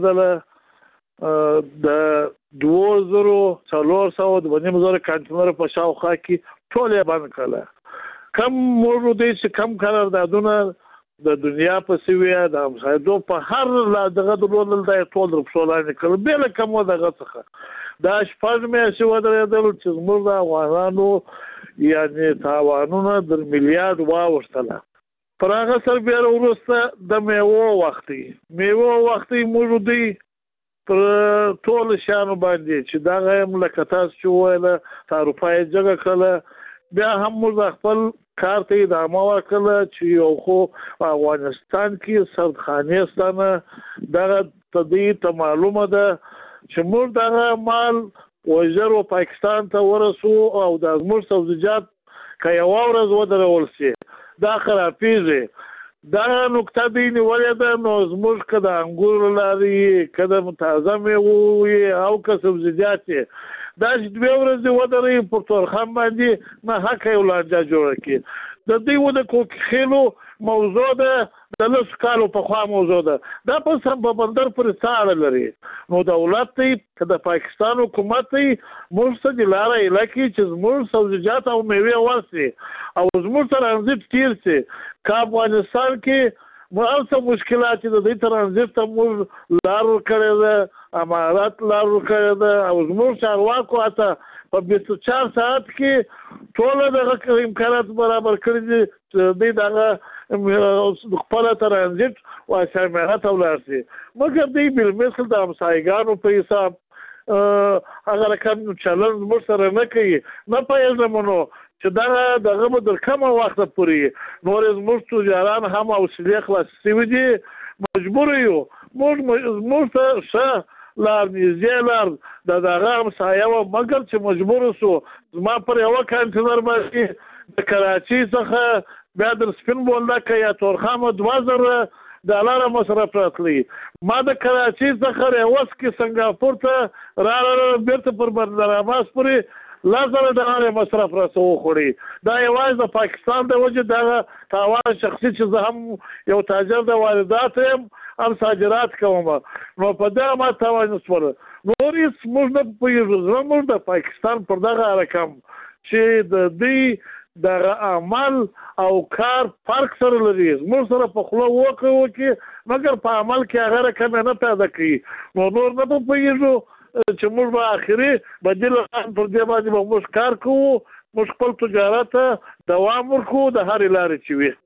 ودرېدل د دوه زره څلور سوه د باندې مزور کانټینر په شاوخوا کې ټول یې باندې کړل کم موږ دې چې کم قراردادونه د دنیا په سیویا د همسایدو په هر لا دغه ډول د ټول رپسولانه کړل بل کوم دغه څخه دا شپږ مې شو درېدل چې زموږ د افغانانو یعنی تاوانونه د میلیارډ واوښتل پر هغه سره بیا وروسته د میوه وختي میوه وختي موږ دی پر ټول شانو باندې چې دا غیم لکه تاسو چې ویل تعرفه جګه کړه بیا هم موږ خپل کار ته ادامه ورکړه چې یو خو افغانستان کې سردخانستانه دغه تدې ته معلومه ده چې موږ دغه مال وزرو پاکستان ته ورسو او د موږ سبزیجات که یو ورځ ودرول شي دا خرابېږي دا نقطه دی نیولې ده نو زموږ که د انګور لارې که د تازه میوې او که سبزیجات دا چې دوې ورځې ودرې په تورخم باندې نه حقه یو لانجه جوړه کړي د دوی و د کوکخیلو موضوع ده د لسو کالو پخوا موضوع ده دا په سم په بندر پورې څه اړه لري نو دولت دی که د پاکستان حکومت دی موږ څه دې لاره ایله کړي چې زموږ سبزیجات او میوې ورسي او زموږ ترانزیت تیر سي که افغانستان کې هر څه مشکلات د دې ترانزیت ته موږ لار ورکړې ده امارات لار ورکړې ده او زموږ چارواکو هته په بیست و چهار ساعت کې ټول دغه امکانات برابر کړي دي دوی دغه خپل ترانزیت واسه مهنت ولرسي مګر دی بل مثل د همسایګانو په حساب هغه رقم چلن مر سره نه کوي نه پېژنمو چې دا دغه به در کومه وخت پورې نور زموږ تجاران هم حوصله خلاص شوي دي مجبور یو موږ موږ ته ښه لار نږدې لار د دغه همسایه وه مګر چې مجبور شو زما پر یوه کانټینر باندې د کراچۍ څخه بیا در سپین بولدکه یا تورخامه دوه زره ډالره مصرف راتلی ما د کراچۍ څخه ریوس کې سنګاپور ته راغله بیرته پر بندر عباس پورې لس زره ډالره مصرف راسه وخوړي دا یوازې د پاکستان د وجې دغه تاوان شخصي چې زه هم یو تاجر د واردات یم هم صادرات کوم نو په دغه ما تاوان وسوله نور هېڅ موږ نه پوهېږو زه موږ د پاکستان پر دغه رقم چې د دوی دغه عمل او کار فرق سره لري موږ سره په خوله وکړو وکړي مګر په عمل کې هغه رقم نه پیدا کوي نو نور نه پوهېږو چې موږ به آخري بدیل پر دې باندې به موږ کار کوو موږ خپل تجارت دوام ورکوو د هرې لارې چې وي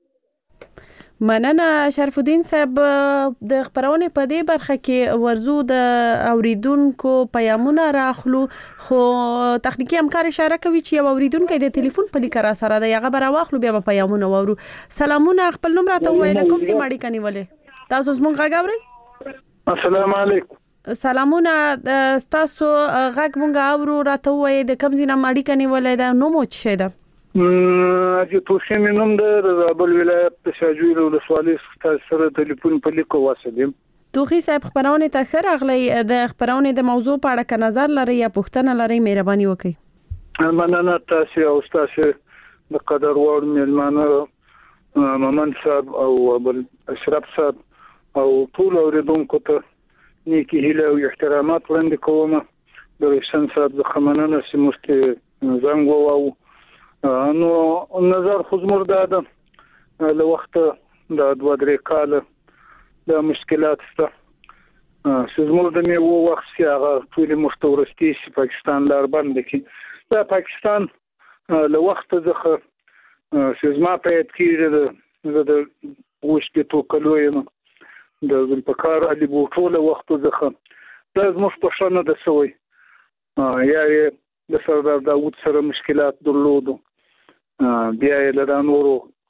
مننه شرف الدین صاحب د خبرونه په دې برخه کې ورزو د اوریدونکو پیغامونه راخلو خو تخنیکی همکار اشاره کوي چې یو اوریدونکو د ټلیفون په لیکه را سره د یغه برا واخلو بیا په پیغامونه وورو سلامونه خپل نوم راته وایي کوم سي ماړی کني ولې تاسو زمونږ غاګوري السلام علیکم سلامونه تاسو غاګ مونږ اورو راته وایي د کوم سي ماړی کني ولې دا نو مو څه ده چې توشي مې نوم د زابل ولایت د شاجوی ولسوالۍ څخه سره ټلیفون په لیکو واسلم توخي صاحب خبرونه ته خیر اغلی د خبرونه د موضوع په اړه ک نظر لري یا پوښتنه لري مهرباني وکړئ مننه تاسو او تاسو د قدر وړ مېلمانه ممن صاحب او ابل اشرف صاحب او ټول اوریدونکو ته نیکی هیله او احترامات وړاندې کوم د رشن صاحب د خمنانه سیمسته زنګ وو نو نظر خو زموږ د له وخت د دوه درې کال د مشکلات سره زموږ د میو وخت چې هغه ټول مستورستي چې پاکستان لار باندې کې دا پاکستان له وخت ځخه چې زما په یاد کې د وښته تو کلویم د ولپکار علي بوټو له وخت ځخه دا زموږ په شان د سوي یا د سردار داوود سره مشکلات درلودو بیا یې له نورو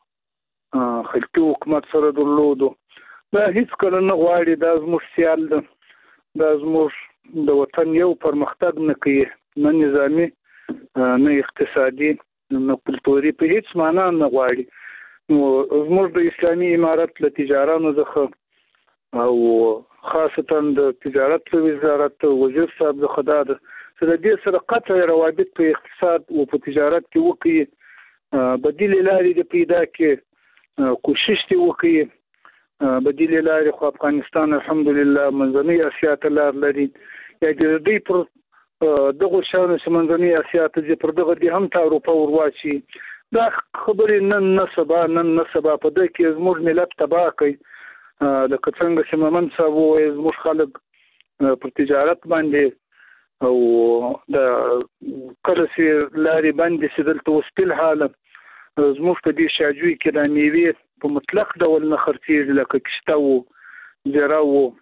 خلکو حکومت سره درلودو دا هیڅ کله نه غواړي دا زموږ سیال ده دا زموږ د وطن یو پرمختګ نه کوي نه نظامی نه اقتصادي نه کلتوري په هیڅ معنا نه غواړي نو زموږ د اسلامي امارت له تجارانو څخه او خاصتا د تجارت وزارت وزیر صاحب د خدای سره دې سره قطع روابط په اقتصاد او په تجارت کې وکړي بدیل لارې د پیدا کې کوشش دی وکړي بدیل لارې خو افغانستان الحمدلله منځنۍ اسیا ته لار لري یا د دې پر دغه شانو چې منځنۍ اسیا ته پر دغه د هم ته اروپا ورواچي دا خبرې نن نه سبا نن نه سبا په دې کې زموږ ملت تباہ کوي د څنګه چې ممن صاحب وایي زموږ خلک پر تجارت باندې او د کله چې لارې باندې چې دلته وسپیل حاله زموږ په دې شاجوی کې د میوې په مطلق ډول نه خرڅېږي لکه کشته و زیره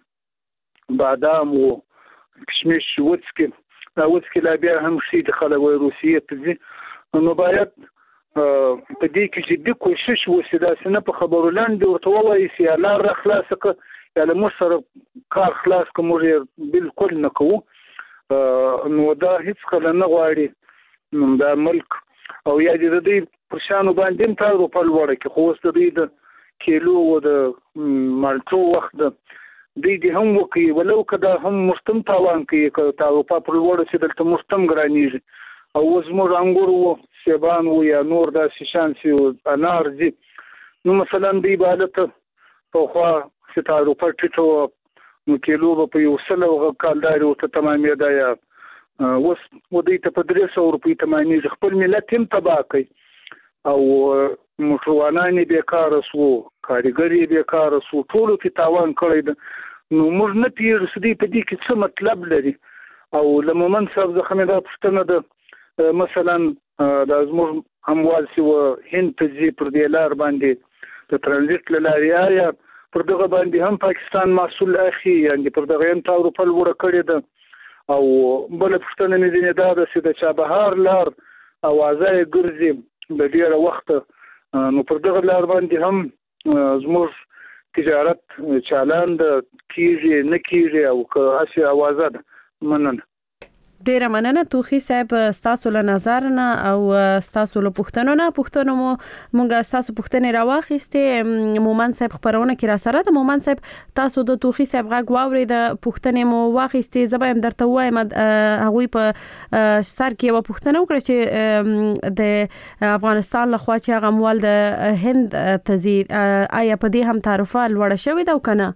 و بادام و کشمش وڅکي دا وڅکي لا بیا هم شي د خلک وایي روسیې ته ځي نو باید په دې کې جدي کوشش وشي داسې نه په خبرو لاندې ورته ووایي چې یا لار را خلاصه کړه یا له موږ سره کار خلاص کړه موږ یې بالکل نه کوو نو دا هیڅ کله نه غواړي دا ملک او یا د دې پرشانو باندې تر په لوړه کې خو اوس د دې د کیلو او د مالټو وخت د دې هم وکي ولو کدا هم مستم تاوان کوي که تاسو په لوړه چې دلته مستم ګرانیږي او اوس موږ انګور وو سیبان وو یا نور د شیشان سی او انار دي نو مثلا دی بالته په خوا چې تاسو په ټیټو نو کیلو په یو سل او کالداري او ته تمامې دا یا اوس ودی ته په درې سوه روپۍ تمامې خپل ملت هم تباہ کوي او موټروانان بیکاره سو کاریګری بیکاره سو ټولو کې تاوان کړی ده نو موږ نه پیژنو چې دې په دې کې څه مطلب لري او له مومن صاحب څخه مې دا پوښتنه ده مثلا د زموږ هموال چې و هند ته ځي پر دې لار باندې د ترانزیت لارې یا پر دغه باندې هم پاکستان محصول اخی یعنی پر دغه هم تاور په لور کړی ده او بل پښتنه نه دي دا د چابهار لار اوازه ګرځي د ډیره وخت نو پر دغه لار باندې هم زموږ تجارت چالان د کیږي نه کیږي او که هسې اوازه ده مننه ډیره مننه توخی صاحب ستاسو له نظر نه او ستاسو له پوښتنو نه پوښتنو مو مونږه ستاسو پوښتنې راواخیستې مومن صاحب خبرونه کې را سره د مومن صاحب تاسو د توخی صاحب غږ واورید د پوښتنې مو واخیستې زبا هم درته وایم هغه په سر کې و پوښتنه وکړه چې د افغانستان له خوا چې هغه مول د هند تزید آیا په دې هم تعرفه لوړ شوې ده او کنه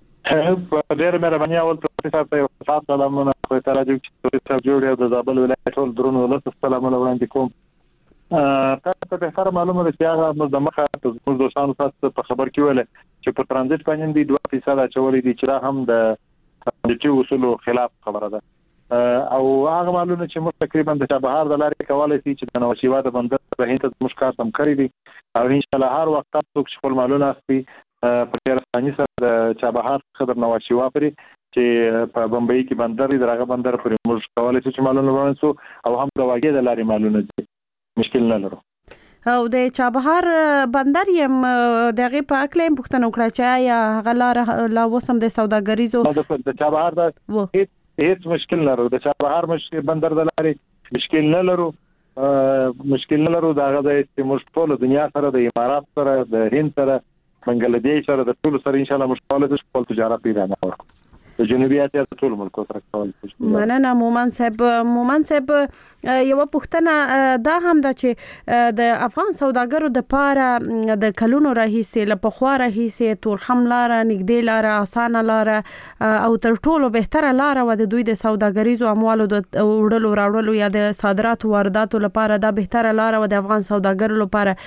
په ډېر مهرباني اول ته تاسو یو خاص سلامونه خو ته راځو چې تاسو جوړ د زابل ولایت ټول درونو ولته سلامونه وړاندې کوم تاسو ته سره معلومه ده چې هغه موږ د مخه موږ د شانو تاسو په خبر کې ویل چې په ترانزیت باندې دی دوه فیصد اچولې دي چې را هم د ترانزیتي اصولو خلاف خبره ده او هغه معلومه چې موږ تقریبا د چابهار د لارې کولای شي چې د نوشیوا د بندر په هیڅ موږ کار تم کړی دي او ان شاء الله هر وخت تاسو خپل معلومه اخلي په ډیر ثاني سره د چابهار خبر نوشیوا پرې چې په بمبئی کې بندر دی دغه بندر پرې موږ کولای شو چې معلومه ورنسو او هم د واګې د لارې معلومه دي مشکل نه لرو او د چابهار بندر یم دغه په اکلم پښتنه وکړه چې یا غلار لا وسم د سوداګریزو د چابهار د هیڅ هیڅ مشکل نه لرو د چابهار مشکل بندر د لارې مشکل نه لرو مشکل نه لرو دغه د موږ ټول دنیا سره د امارات سره د هند سره بنگلاديش سره د ټول سره ان شاء الله مشکل د خپل تجارت پیدا نه ورکو د جنوبي اسیا د ټول ملکو سره کول مننه مومن صاحب مومن صاحب یو پوښتنه دا هم ده چې د افغان سوداګرو د پاره د کلونو راهیسه له پخوا راهیسه تورخم لار نګدې لار اسانه لار او تر ټولو بهتره لار و د دوی د سوداګریزو اموالو د وړلو راوړلو یا د صادراتو وارداتو لپاره دا بهتره لار و د افغان سوداګرو لپاره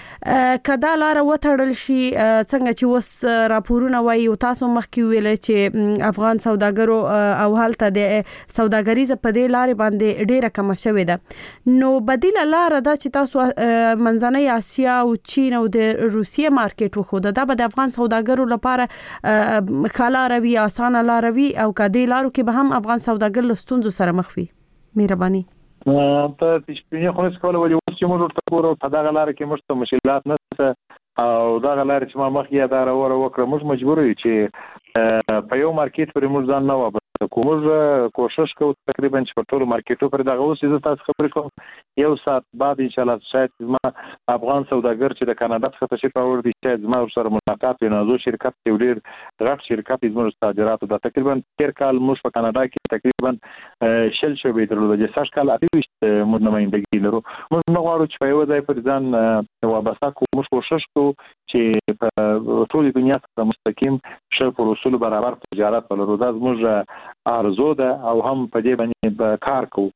کدا لار وټړل شي څنګه چې وس راپورونه وایي او تاسو مخکې ویل چې افغان سوداګرو او حالت د سوداګریزه په دې لارې باندې ډیره کم شوې ده نو بدیل لار ده چې تاسو منځنۍ اسیا او چین او د روسیې مارکیټ وخو ده د افغان سوداګرو لپاره خاله روي اسانه لار وي او کدی لارو کې به هم افغان سوداګر لستونزو سره مخ وي مهرباني په تشبيه خو څه کول ولې چې موږ ته ګورو په دغه لار کې موږ ته مشکلات نشته او دغه لار چې ما مخکې اداره وره وکړه موږ مجبور یو چې په یو مارکیټ پر موږ ځان نه وابسته کوم کوشش کوو تقریبا چې په ټول مارکیټو پر دغه اوس چې تاسو خبرې کوم یو ساعت بعد ان شاء الله شاید ما افغان سوداګر چې د کاناډا څخه تشریف راوړي دي شاید ما سره ملاقات وي نو شرکت یو ډیر غټ شرکت زموږ صادراتو د تقریبا تیر کال موږ په کاناډا کې تقریبا شل شوبې درلوده چې سږ کال اته موږ نمائندګي لرو موږ نه غواړو چې په یو ځای پر ځان وابسته کوو موږ کوشش کوو چې په ټول دنیا سره مستقیم شل پر اصول برابر تجارت ولرو دا زموږ ارزو ده او هم په دې باندې کار کوو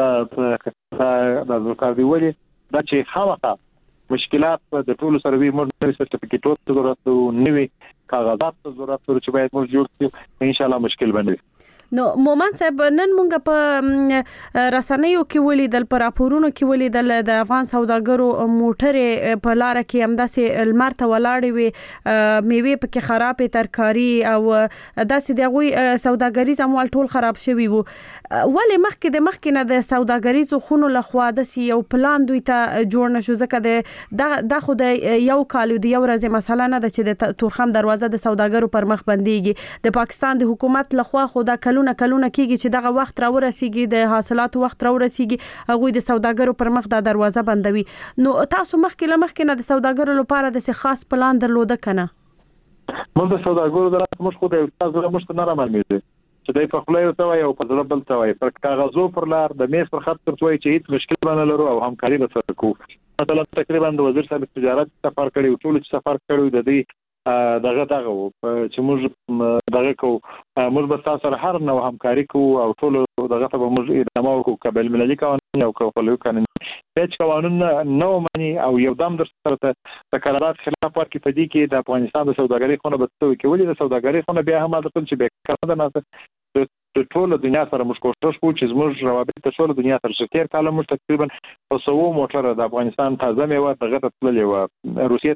دا د ذکر دی ولې دا چې خامخا مشکلات د ټول سره وي موږ نوې سرټیفیکټ ضرورت او نوې کاغذات ضرورت چې باید موږ جوړ کړو ان شاء الله مشکل باندې نو مومن صاحب نن مونږ په رسنیو کې ولیدل پر راپورونو کې ولیدل د افغان سوداګرو موټرې په لار کې همداسې لمرته ولاړې وي میوه پکې خرابې ترکاری او داسې دغه سوداګریز اموال ټول خراب شوی وو ولې مخکې د مخکې نه د سوداګریزو خونو لخوا د یو پلان دوی ته جوړ نشو ځکه د د خو د یو کال د یو ورځې مسله نه ده چې د تورخم دروازه د سوداګرو پر مخ بنديږي د پاکستان د حکومت لخوا خو دا کلونه کلونه کېږي چې دغه وخت را ورسیږي د حاصلاتو وخت را ورسیږي هغه د سوداګرو پر مخ د دروازه بندوي نو تاسو مخکې لمخکې نه د سوداګرو لپاره د خاص پلان درلوده کنه موږ د سوداګرو درته موږ خو د تاسو موږ ته نه رامنځته چې دای په خپل یو توای او په ځل بل توای پر کاغذو پر لار د میز پر خط تر توای چې هیڅ مشکل نه لرو او همکاري به سره کوو مثلا تقریبا د وزیر صاحب تجارت سفر کړی ټول سفر کړی د دې دغه دغه چې موږ دغه کو موږ به تاسو سره هر نوع همکاري کوو او ټول دغه ته موږ ادامه وکړو قبل ملي قانون او خپل قانون هیڅ قانون نه مانی او یو دم در سره د قرارداد خلاف ورکړي په دې کې د افغانستان د سوداګرۍ خونه به څه کوي د سوداګرۍ خونه بیا هم د چې به کار نه د ټول دنیا سره موږ کوشش کوو چې موږ روابط د ټول دنیا سره شتیر کاله موږ تقریبا په سو موټر د افغانستان تازه میوه دغه ته تللې و روسیې ته موږ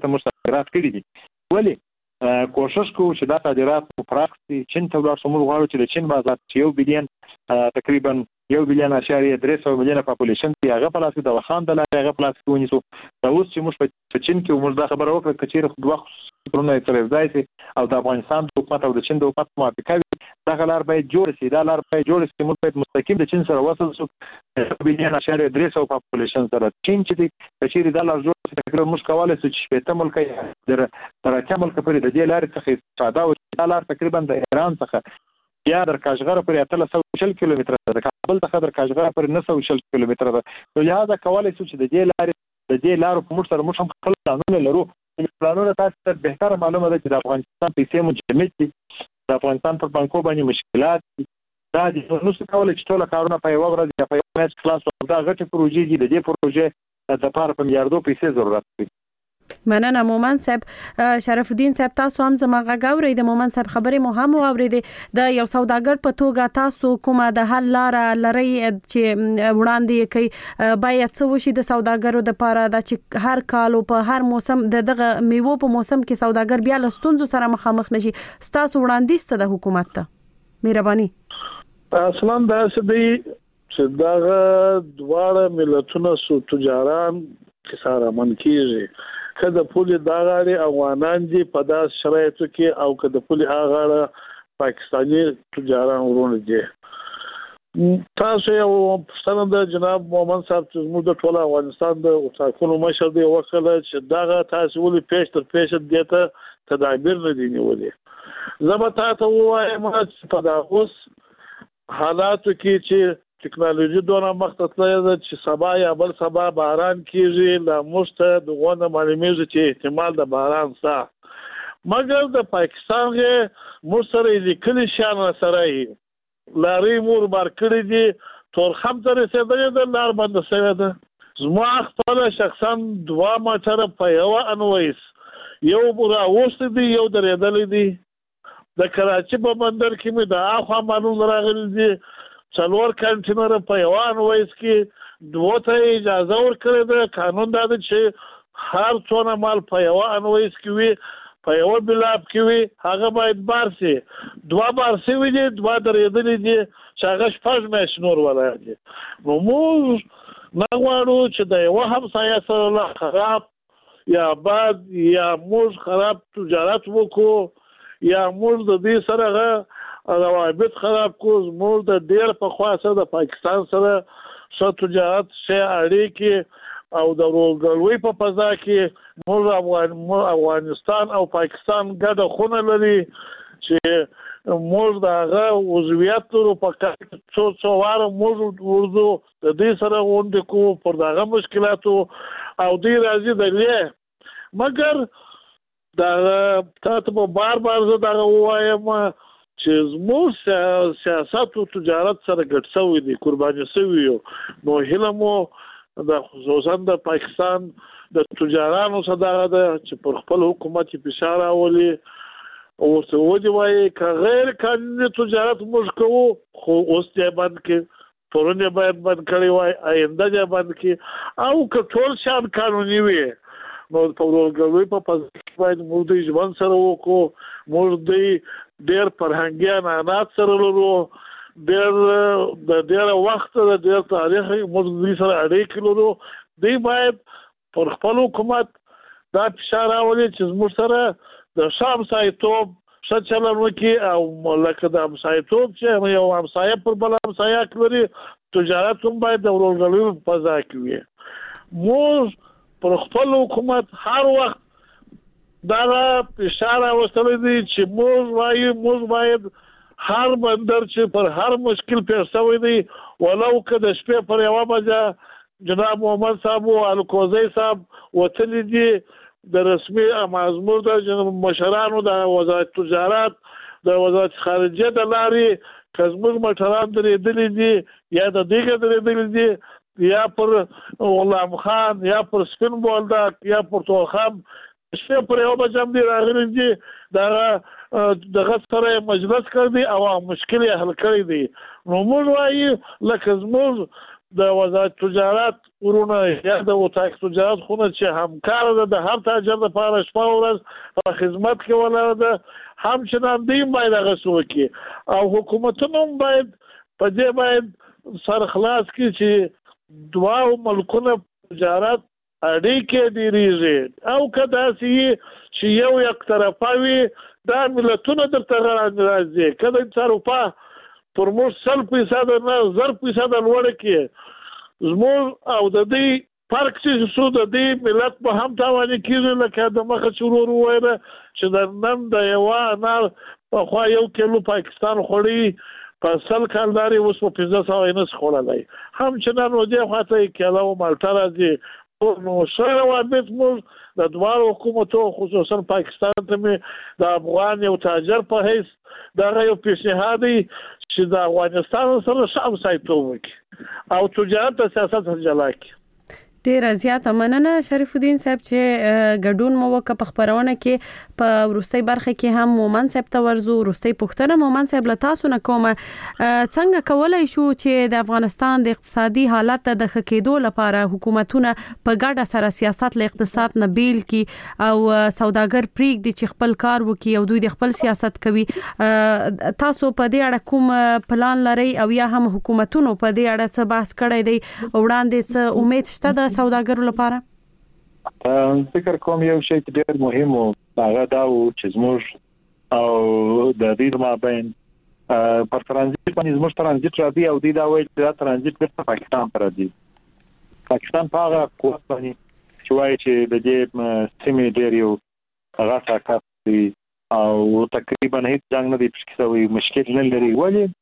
صادرات کړي دي. ولې کوشش کوو چې دا صادرات پراخ شي. چین ته ولاړ شو، موږ غواړو چې د چین بازار چې یو بلین تقریبا یو بلین اشاریه درې سوه میلیونه پاپولیشن دی هغه په لاس کې د وخان د لارې هغه په لاس کې ونیسو. دا اوس چې موږ په چین کې موږ دا خبره وکړه که چېرې دوه خصوصیتونه سره یوځای شي او د افغانستان د حکومت او د چین د حکومت موافقه وي، دغه لار باید جوړه شي. دا لار باید جوړه شي، موږ باید مستقیم د چین سره وصل شو یو بلین اشاریه درې سوه پاپولیشن سره. چین چې دی که چېرې دا لار جوړه شي تقریبا موږ کولی شو چې شپېته ملکه د تر اتیا ملکه پورې د دې لارې څخه استفاده وکړو. دا لار تقریبا د ایران څخه یا در کاشغره پورې اتلس سوه شل کیلومتره ده، د کابل څخه در کاشغره پورې نهه سوه شل کیلومتره ده. نو لهذا کولی شو چې د دې لارې د دې لارو په موږ سره موږ هم خپل پلانونه لرو. پلانونه تاسو ته بهتره معلومه ده چې د افغانستان پیسې مجمد دي، د افغانستان پر بانکو باندې مشکلات دي. دا دي نو څه کولی چې ټوله کارونه په یوه ورځ یا په یو میاشت خلاص کړو. دا غټې پروژې دي، د دې پروژې دپاره په میلیاردو پیسې ضرورت دی. مننه مومن صاحب. شرف الدین صاحب تاسو هم زما غږ اورئ. د مومن صاحب خبرې مو هم واورېدې. د یو سوداګر په توګه تاسو کومه د حل لاره لرئ چې وړاندې کوي باید څه وشي د سوداګرو دپاره دا چې هر کال او په هر موسم د دغه میوو په موسم کې سوداګر بیا له ستونزو سره مخامخ نشي؟ ستاسو وړاندیز څه د حکومت ته؟ مهرباني. اصلا داسې دی چې دغه دواړه ملتونه سو تجاران کې سره من کېږي که د پولې دا غاړې افغانان دي په داسې شرایطو کې او که د پولې هغه غاړه پاکستاني تجاران ورونه دي. تاسو یو پوښتنه د جناب مومن صاحب چې زموږ د ټول افغانستان د ټاکنو مشر دی وکړه چې دغه تاسو ولې پیش تر پیشه دې ته تدابیر نه دي نیولې. زه به تا ته ووایم چې په دغه اوس حالاتو کې چې ټکنالوژي دونه مخته تللې ده چې سبا یا بل سبا باران کېږي، لا موږ ته دغه نه معلومېږي چې احتمال د باران شته. مګر د پاکستان موږ سره یې لیکلي شیان سره یې لارې مور بار کړي دي، تورخم ته رسېدلې ده، لار بنده شوې ده. زما خپله شخصا دوه موټره په یوه انویس یو راوستی دی یو درېدلی دی. د کراچي په بندر کې مې د اخوا مالونه راغلي دي، څلور کنټینره په یوه انویس کې دوه ته اجازه ورکړې ده. قانون دا ده چې هر څونه مال په یوه انویس کې وي، په یوه بلاب کې وي، هغه باید بار شي. دوه بار شوي دي، دوه درېدلي دي چې هغه شپږ میاشتې نور ولاړ دي. نو موږ نه غواړو چې د یوه همسایه سره لا خراب یا بد یا موږ خراب تجارت وکړو یا موږ د دې سره روابط خراب کو. زموږ د ډېر پخوا سره د پاکستان سره ښه تجارت ښه اړیکې او د ورورګلوۍ په فضا کې موږ افغانستان او پاکستان ګډه خونه لري چې موږ د هغه عضویت لرو په کار کې څو څو واره موږ ورځو د دې سره غونډې کوو پر دغه مشکلاتو او دوی راځي د لې. مګر دغه تا ته به بار بار زه دغه ووایم چې زموږ سیاست او تجارت سره ګډ شوی دی، قرباني شوي یو. نو هیله مو د خصوصا د پاکستان د تجارانو څخه دغه ده چې پر خپل حکومت یې فشار راولي او ورته ودې وایي که غیر قانوني تجارت موږ کوو خو اوس یې بند کړي، پرون یې باید بند کړی وای، آینده یې بند کړي. او که ټول شیان قانوني وي نو په ورورګلوۍ په فضا کې باید موږ دوی ژوند سره وکړو. موږ دوی ډېر فرهنګي عنعنات سره لرو، ډېر د ډېره وخته د ډېر تاریخ موږ دوی سره اړیکې لرو. دوی باید پر خپل حکومت دا فشار راولي چې زموږ سره د ښه همسایه‌توب ښه چلند وکړي او لکه د همسایه‌توب چې یو همسایه پر بل همسایه لري، تجارت هم باید د ورورګلوۍ په فضا کې وي. موږ پر خپل حکومت هر وخت دا فشار راوستلی دی چې موږ وایو موږ باید هر بندر چې پر هر مشکل پیښ شوی دی ولو که د شپې پر یوه بجه جناب محمد صاحب او الکوزی صاحب وتلي دي د رسمي مزمور د مشرانو د وزارت تجارت د وزارت خارجه د لارې که زموږ موټران درېدلي دي یا د دیګه درېدلي دي یا پر غلام خان یا پر سپین بولدک یا پر تورخم شپې پر یوه بجه هم دي راغلي دي، دغه دغه سره یې مجلس کړی دی او مشکل یې حل کړی دی. نو موږ وایو لکه زموږ د وزارت تجارت ورونه یا د وزارت تجارت خونه چې همکار ده د هر تاجر لپاره شپه ورځ په خدمت کې ولاړ ده همچنان دوی باید هغه څه وکړي او حکومتونه هم باید په دې باید سر خلاص کړي چې دواړو ملکونه تجارت اړیکې ډېرېږي او که داسې چې یو یک طرفه وي دا ملتونه درته راځي که د اروپا پر موږ سل فیصده نه زر فیصده لوړه کړي زموږ او د دې فرق چې څو د دې ملت به هم تاواني کېږي لکه د مخه چې ورور وویله چې د نن د یوه انار پخوا یو کیلو پاکستان خوړي په سل کالداري اوس په پنځه سوه یې نشي خوړلی همچنان و دې خواته یې کیله و مالټه راځي نو سره روابط موږ د دواړو حکومتو خصوصا پاکستان ته مې د افغان یو تاجر په حیث دغه یو پیشنهاد دی چې د افغانستان سره ښه همسایتوب وکړي او تجارت د سیاست څخه جلا کړي. ډیره زیاته مننه شریف الدین صاحب چې ګډون مو وکړ په خبرونه کې په وروستۍ برخه کې هم مومن صاحب ته ورزو وروستۍ پوښتنه مومن صاحب له تاسو نه کومه څنګه کولای شو چې د افغانستان د اقتصادي حالت د ښه کېدو لپاره حکومتونه په ګډه سره سیاست له اقتصاد نه بیل کی او سوداګر پریږدي چې خپل کار وکړي او دوی د خپل سیاست کوي تاسو په دې اړه کوم پلان لرئ او یا هم حکومتونو په دې اړه څه بحث کړی دی وړاندې څه امید شته د سوداګرو لپاره؟ فکر کوم یو شی ډېر مهم و هغه دا و چې زموږ او د دې مابین پر ترانزیت باندې زموږ ترانزیت راځي او دې دا وایي چې دا ترانزیت بیرته پاکستان ته راځي. پاکستان په هغه قوت باندې چې وایي چې د دې سیمې ډېر یو هغه طاقت دی او تقریبا هیڅ جنګ نه دی پکې شوی مشکل نه لري ولې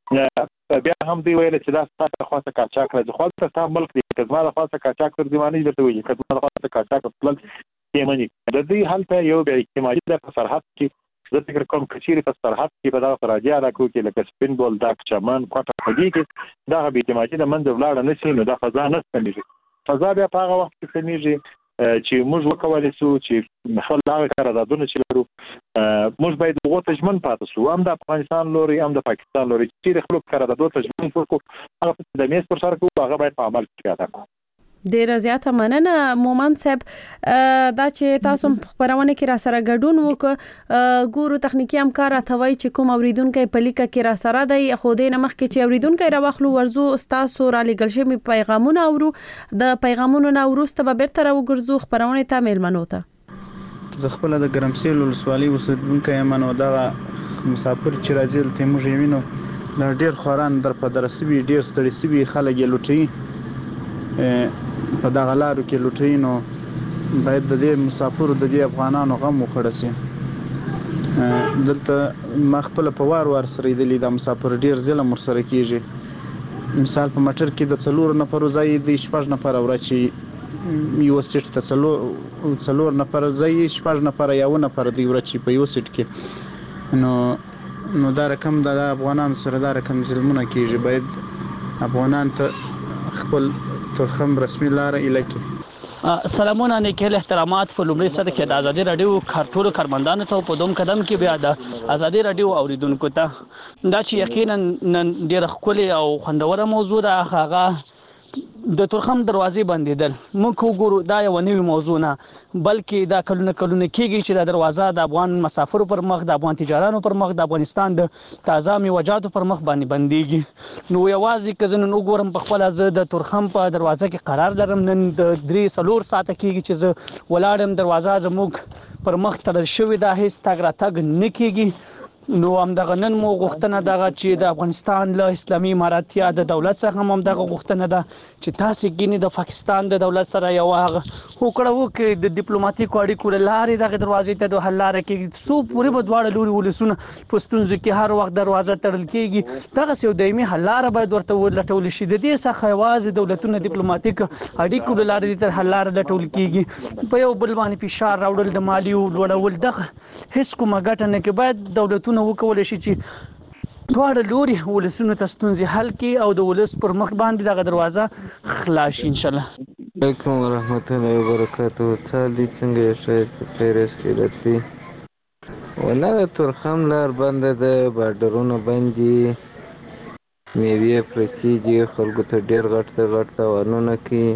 بیا هم دی ویل چې دا ستاسو خاصه کاچاک راځي خو تاسو ملک دی که زما د خاصه کاچاک تر دیوانه درته وایي که زما د خاصه کاچاک خپل یمني د دې حالت یو بیا احتمالي د سرحد کې زه فکر کوم کچيري په سرحد کې به دا فراجعه راکو کې لکه سپین بول دا چمن کوټه پدې کې دا به احتمالي د منځ ولاړ نه شي نو دا فضا نه ستنيږي فضا بیا په هغه وخت کې ستنيږي چې موږ وکولای شو چې خپل هغه قراردادونه چې لرو موږ باید وګورو ته ژمن پاتې شو هم د افغانستان لوري هم د پاکستان لوري چې خپل قراردادونه ته ژمن وکړو هغه د میز پر سر کو هغه باید په عمل کې ادا کړو. ډیره زیاته مننه مومن صاحب دا چې تاسو خبرونه کې را سره ګډون وکړو ګورو تخنیکی همکار اتوي چې کوم اوریدونکو په لیکه کې را سره دی خو دې نمخ کې چې اوریدونکو را واخلو ورزو تاسو را لګل شوی پیغامونه اورو د پیغامونو نه ورسته به بیرته را وګرځو خبرونه ته میلمنو ته زه خپل د ګرمسیل ولسوالۍ اوسیدونکو یم نو دا مسافر چې راځي ته موږ وینو دا ډیر خوران در په درسوي ډیر ستړي سوي خلک یې لوټي په دغه لارو کې لوټي نو باید د دې مسافرو د دې افغانانو غم وخړ سي دلته ما خپل په وار وار سره دي د مسافر ډیر ظلم ور سره کیږي مثال په مټر کې د څلور نفر ځای د شپږ نفر اورچی یو سیټ ته څلور څلور نفر ځای شپږ نفر یو نفر دی ورچی په یو سیټ کې نو نو دا رقم د افغانانو سره دا رقم ظلمونه کیږي باید افغانان ته خپل ترخم رسمي لار الکی. سلامونه نیکل احترامات په لومړي سره کې د ازادي رادیو کارټولو کارمندانو ته په دوم قدم کې بیا د ازادي رادیو اوریدونکو ته دا چې یقینا نن ډېر ښکلي او خوندوره موضوع ده هغه د تورخم دروازې بندیدل موږ وګورو دا یو نوې موضوع نه بلکې دا کلونه کلونه کېږي چې دا دروازه د افغان مسافرو پر مخ د افغان تجارانو پر مخ د افغانستان د تازه میوجاتو پر مخ باندې بنديږي نو یوازې که زه نن وګورم په خپله زه د تورخم په دروازه کې قرار لرم نن د درې څلور ساعته کېږي چې زه ولاړم دروازه زموږ پر مخ تړل شوې ده هېڅ تګ راتګ نه کېږي نو همدغه نن مو غوښتنه دغه چې د افغانستان له اسلامي اماراتیا د دولت څخه هم دغه غوښتنه ده چې تاسو ګینه د پاکستان د دولت سره یو هغه وکړه وکړي د ډیپلوماټیک اړیکو لارې دغه دروازې ته د حل لارې کې سو پوری بدواړه لوري ولسونه پښتونځ کې هر وخت دروازه تړل کېږي دغه یو دایمي حل لارې باید ورته ولټول شي د دې څخه یوازې دولتونه ډیپلوماټیک اړیکو لارې تر حل لارې لټول کېږي په یو بل باندې فشار راوړل د مالی لوړول دغه هیڅ کومه ګټه نه کې باید دولتونه نو وکول شي چې دواړه لوري ولسونو ته ستونزې حل کړي او د ولس پر مخ باندې دغه دروازه خلاص شي ان شاء الله. علیکم ورحمت الله وبرکاتہ. سالي څنګه یې شې پیرس کې راځي ولا د تورخم لار بند ده بارډرونه بندي میوې پرتې دي، خلکو ته ډېر غټ ته غټ تاوانونه کوي،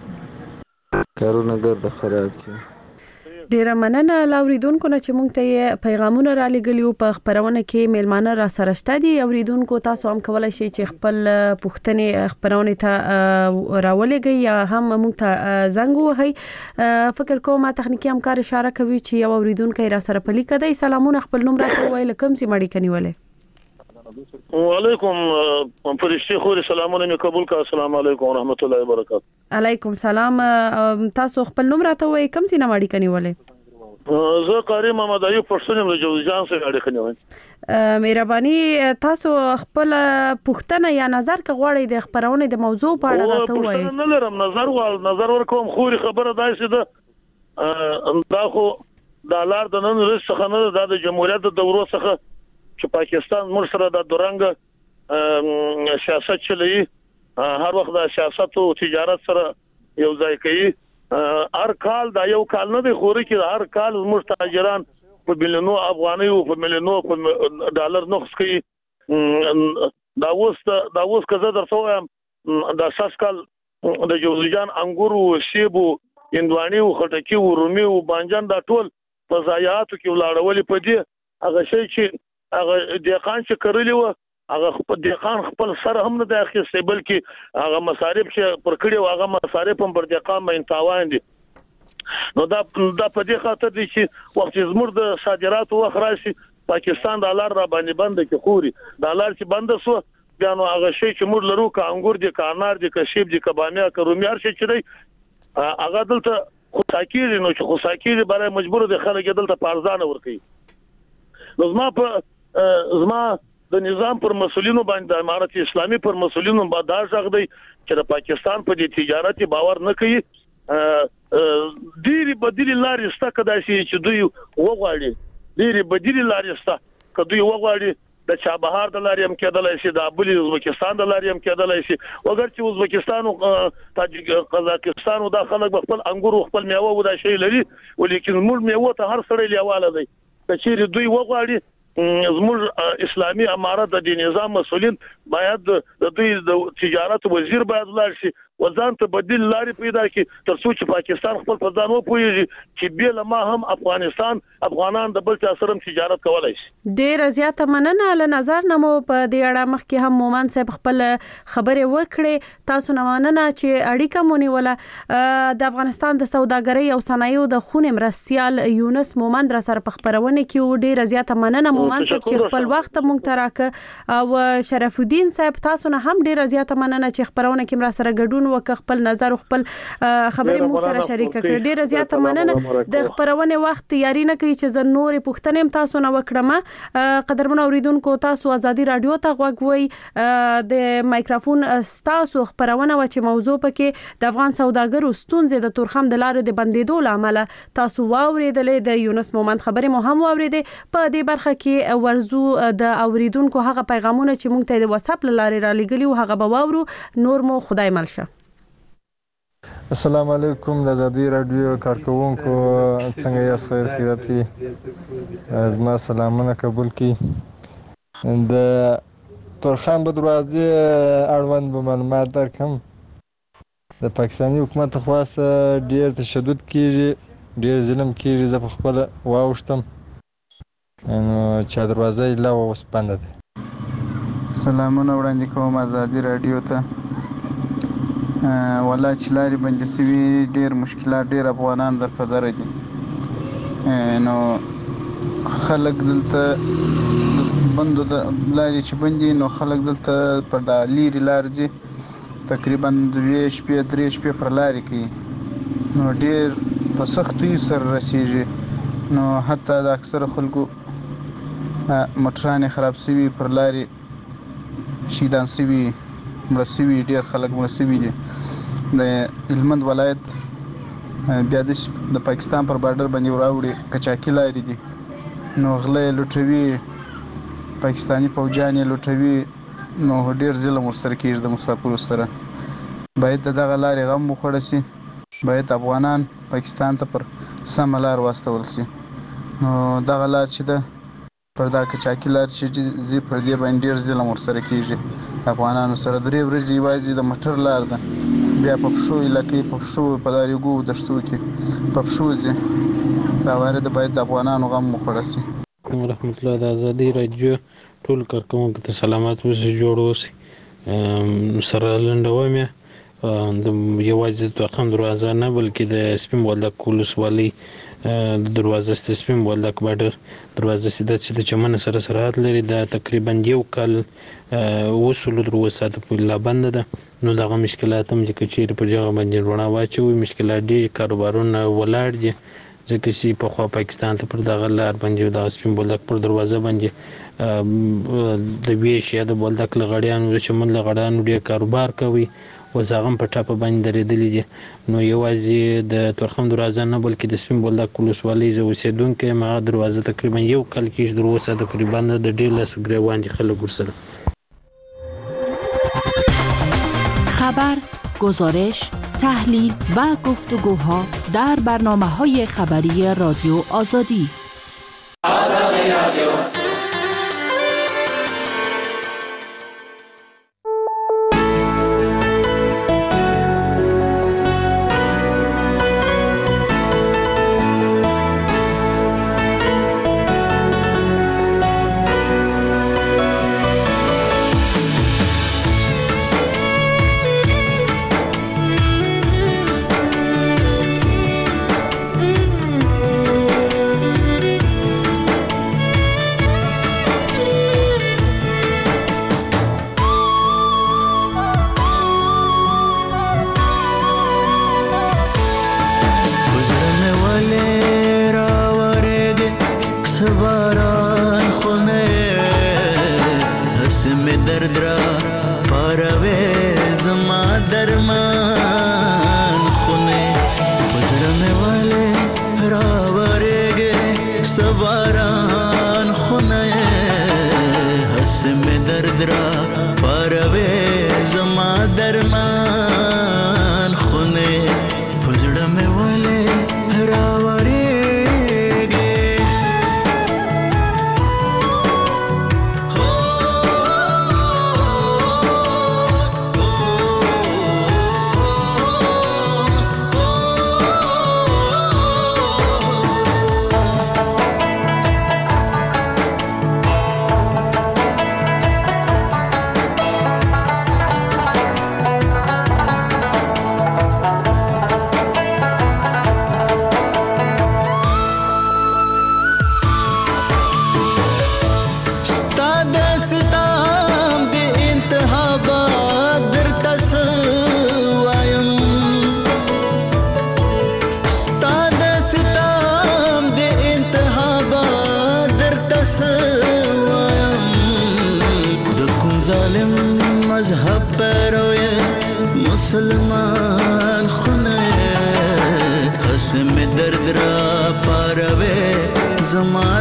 کارونه ګرده خراب شي. ډیره مننه لاوریدونکو نه چې مونږ ته پیغامونه را لګلیو په خبرونه کې میلمانه را سره شته دي. اوریدونکو تاسو هم کولای شئ چې خپل پوښتنې خبرونه ته راولېږئ یا هم مونږ ته زنګ ووهئ. فکر کوم تخنیکی همکار اشاره کوي چې یو اوریدونکو را سره پلی کړي. سلامونه، خپل نوم راته وایي، کوم سي مړی کنيولې؟ وعلیکم فرشتي خوري، سلامونه مې قبول کا. السلام علیکم ورحمت الله وبرکاته. علیکم سلام. تاسو خپل نوم راته وایي، کوم سي نه مړی کنيولې؟ زه قاری محمد ایوب پښتون یم، له جوزجان څخه اړیکه نیوم. مهرباني تاسو خپل پوښتنه یا نظر که غواړئ د خبرونه د موضوع په اړه راته وایي. نه لرم، نظر ول نظر ورکوم. خوري خبره داسې ده، دا خو د لار د نن رس څخه نه ده، د جمهوریت د دورو څخه چې پاکستان موږ سره د دورنګ سیاست چلوي، هر وخت د سیاست او تجارت سره یو ځای کوي. هر کال دا یو کال نه دی خوري کې هر کال موږ تاجران په مليونو افغاني او په مليونو ډالر نقص کوي. دا اوس دا اوس کزه درته وایم، دا ساس کال د جوزجان انګور او سیب او اندواني او خټکی او رومي او بانجان دا ټول په ضایعاتو کې ولاړولې. په دې هغه شی چې هغه دیقان چې کړلی و، هغه خپل دیقان خپل سره هم نه د اخیستې، بلکې هغه مصارف چې پر کړی و هغه مصارف هم پر دیقان باندې تاوان دي. نو دا دا په دې خاطر دي چې وخت زموږ د صادراتو وخت راشي پاکستان د لار را باندې بند کې خوري. د لار چې بند سو بیا نو هغه شی چې موږ لرو کا انګور دي، کا انار دي، کا شیب دي، کا بامیه، کا رومیار شي چې دی هغه دلته خو ساکیږي. نو چې خو ساکیږي برای مجبور دي خلک دلته په ارزانه ورکړي. نو زما په زما د نظام پر مسولینو باندې د امارت اسلامي پر مسولینو باندې دا ځغ دی چې د پاکستان په دې تجارتي باور نه کوي. ډېری بدیل لارې ستا کدای شي چې دوی وغواړي، ډېری بدیل لارې ستا کدوې وغواړي. د چابهار د لارې هم کېدلای شي، د ابولی ازبکستان د لارې هم کېدلای شي. وګر چې ازبکستان او تاجک قزاقستان او د خلک خپل انګور او خپل میوه او دا شی لري، ولیکن موږ میوه ته هر سړی لیواله دی. چې دوی وغواړي زموږ اسلامي امارت د نظام مسولین باید د دوی د تجارت وزیر باید لاړ شي، وزن ته بدیل لارې پیدا کړي تر څو چې پاکستان خپل په ځان وپوهیږي چې بیل ما هم افغانستان افغانان د بل چا سره تجارت کولای شي. ډیر زیاته مننه. له نظر نه مو په دې اړه مخکې هم مومن صاحب خپل خبرې وکړې. تاسو نه مننه چې اړیکه مونږ ولا د افغانستان د سوداګرۍ او صنایعو د خونې مرستيال یونس مومن را سره په خبرونه کې ډیر زیاته مننه مومن صاحب چې خپل وخت مونږ ته راکړ. او شرف الدین صاحب تاسو نه هم ډیر زیاته مننه چې خبرونه کې را سره ګډون وک خپل نظر خپل خبرې مو سره شریک کړې. ډیره زیاته مننه. د خبرونه وخت یاري نه کوي چې زه نورې پوښتنې تاسو نه وکړم. قدرمن اوریدونکو تاسو ازادي رادیو ته غوږ د مایکروفون تاسو خبرونه و چې موضوع پکې د افغان سوداګرو ستونزې د تورخم د لارې د بندیدو لامل تاسو واوریدلې. د یونس مومن خبرې مو هم واوریدې. په دې برخه کې ورزو د اوریدونکو هغه پیغامونه چې مونږ ته د واتس اپ لارې را لګلی او هغه به واورو. نور مو خدای ملشه. السلام علیکم. د ازادي رادیو کارکونکو څنګه یاست؟ خیر خیراتي زما سلامونه قبول کی. د تورخم په دروازې اړوند به معلومات درکم. د پاکستاني حکومت خواص ډیر تشدد کیږي، ډیر ظلم کیږي. زه په خپل واوښتم نو چې دروازه یې لا اوس بنده ده. سلامونه وړاندې کوم ازادي رادیو ته. ولا چې لارې بندې سوي ډېر مشکلات ډېر افغانان در په دره دي. نو خلک دلته بندو د لارې چې بندي نو خلک دلته په دا لیرې لارې ځي، تقریبا دوې شپې درې شپې پر لارې کوي. نو ډېر په سختیو سره رسیږي. نو حتی د اکثره خلکو موټرانې خراب سوي، پر لارې شهیدان سوي، مړه سوي، ډېر خلک مړه سوي دي. د هلمند ولایت بیا د پاکستان پر بارډر باندې وراوړي کچاکي لارې دي. نو غله یې لوټوي، پاکستاني پوځیان یې لوټوي. نو ډېر ظلم ورسره کېږي د مسافرو سره. باید د دغه لارې غم وخوړه سي. باید افغانان پاکستان ته پر سمه لار واستول سي. نو دغه لار چې ده پر دا کچاکي لار چې ځي پر دې باندې ډېر ظلم ورسره کېږي. افغانانو سره درې ورځې یوازې د موټر لار ده بیا په پښو علاقې په پښو په داریګو دشتو کې په پښو ځي دا وارد باید د افغانانو غم وخوړل شي. رحمت الله د ازادي رادیو ټول کارکونکو ته سلامات اوسئ جوړ اوسئ سره لنډوم د یوازې د تورخم دروازه نه بلکې د سپین بولدک ولسوالۍ د دروازه ست سپین بولدک بارډر دروازه سیده چې د چمن سره سرحد لري دا تقریبا یو کال وصول دروازه ته په لا بند ده نو دغه مشکلات هم چې چیرې په ځای باندې رونه واچوي مشکلات دي کاروبارونه ولاړ دي ځکه چې په خوا پاکستان ته پر دغه لار باندې د سپین بولدک پر دروازه باندې د ویش یا د بولدک لغړیانو د چمن لغړیانو ډېر کاروبار کوي وزاغم په ټاپه باندې درېدلې دي نو یوازې د تورخم دروازه نه بلکې د سپین بولدک ولسوالۍ زه اوسېدونکی یم هغه دروازه تقریبا یو کال کېږي دروازه تقریبا د ډېر لس ګریوان دي خلک ورسره. خبر، گزارش، تحلیل و گفتگوها در برنامه‌های خبری رادیو آزادی. آزادی رادیو. مسلمان خونه حسم درد را پاروي زما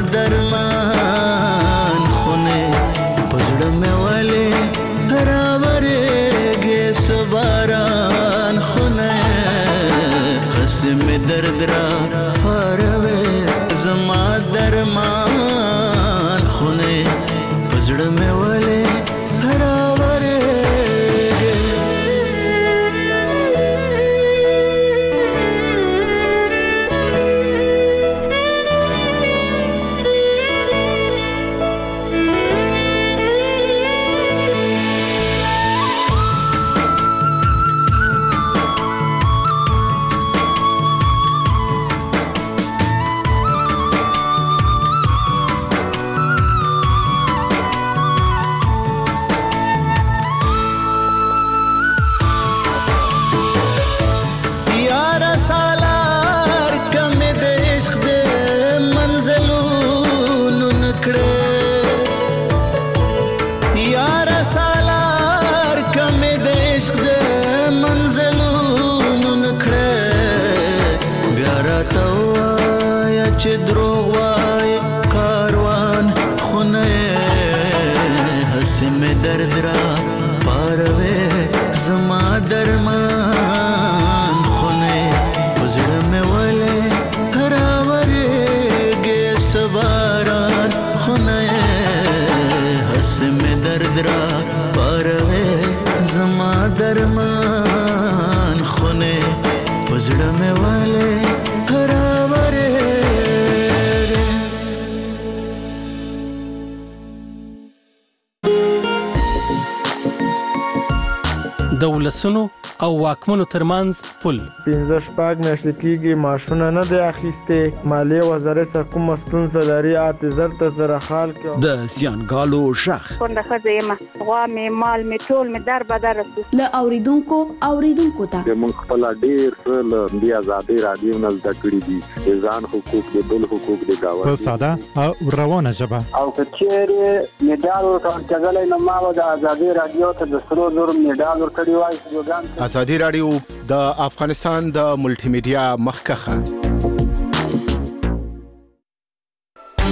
درمان خونه پزړه مې والي راورېږي سباران خونه حسم درد را پاروي زما درمان خونه پزړه مې والي چې دروغ وای کاروان خونه حسم درد را پاروي زما درمان خونه پزړه مې ولې راورېږي سباران خونه حسم درد را پاروي ارمان خونه پزړه مې والے هراوره د ولسونو او واکمنو ترمنځ پل پنځه شپږ میاشتې کېږي معاشونه نه دی اخیستې مالیې وزارت سره کومه ستونزه لري اعتذار ته سره حال کوي د زیانګالو شخ کونډه ښځه یم غوا مې مال مې ټول مې در بدر رسو له اوریدونکو اوریدونکو ته موږ خپل ډیر څه له دې ازادي رادیو نه زده کړي دي ځان حقوق د بل حقوق د گاوه په ساده او روانه ژبه او کچېره میډال ورکړل کېدلای نو ما د ازادي رادیو ته د سرو زر میډال ورکړی وای ازادي رادیو د افغانستان د ملټي میډیا مخکخه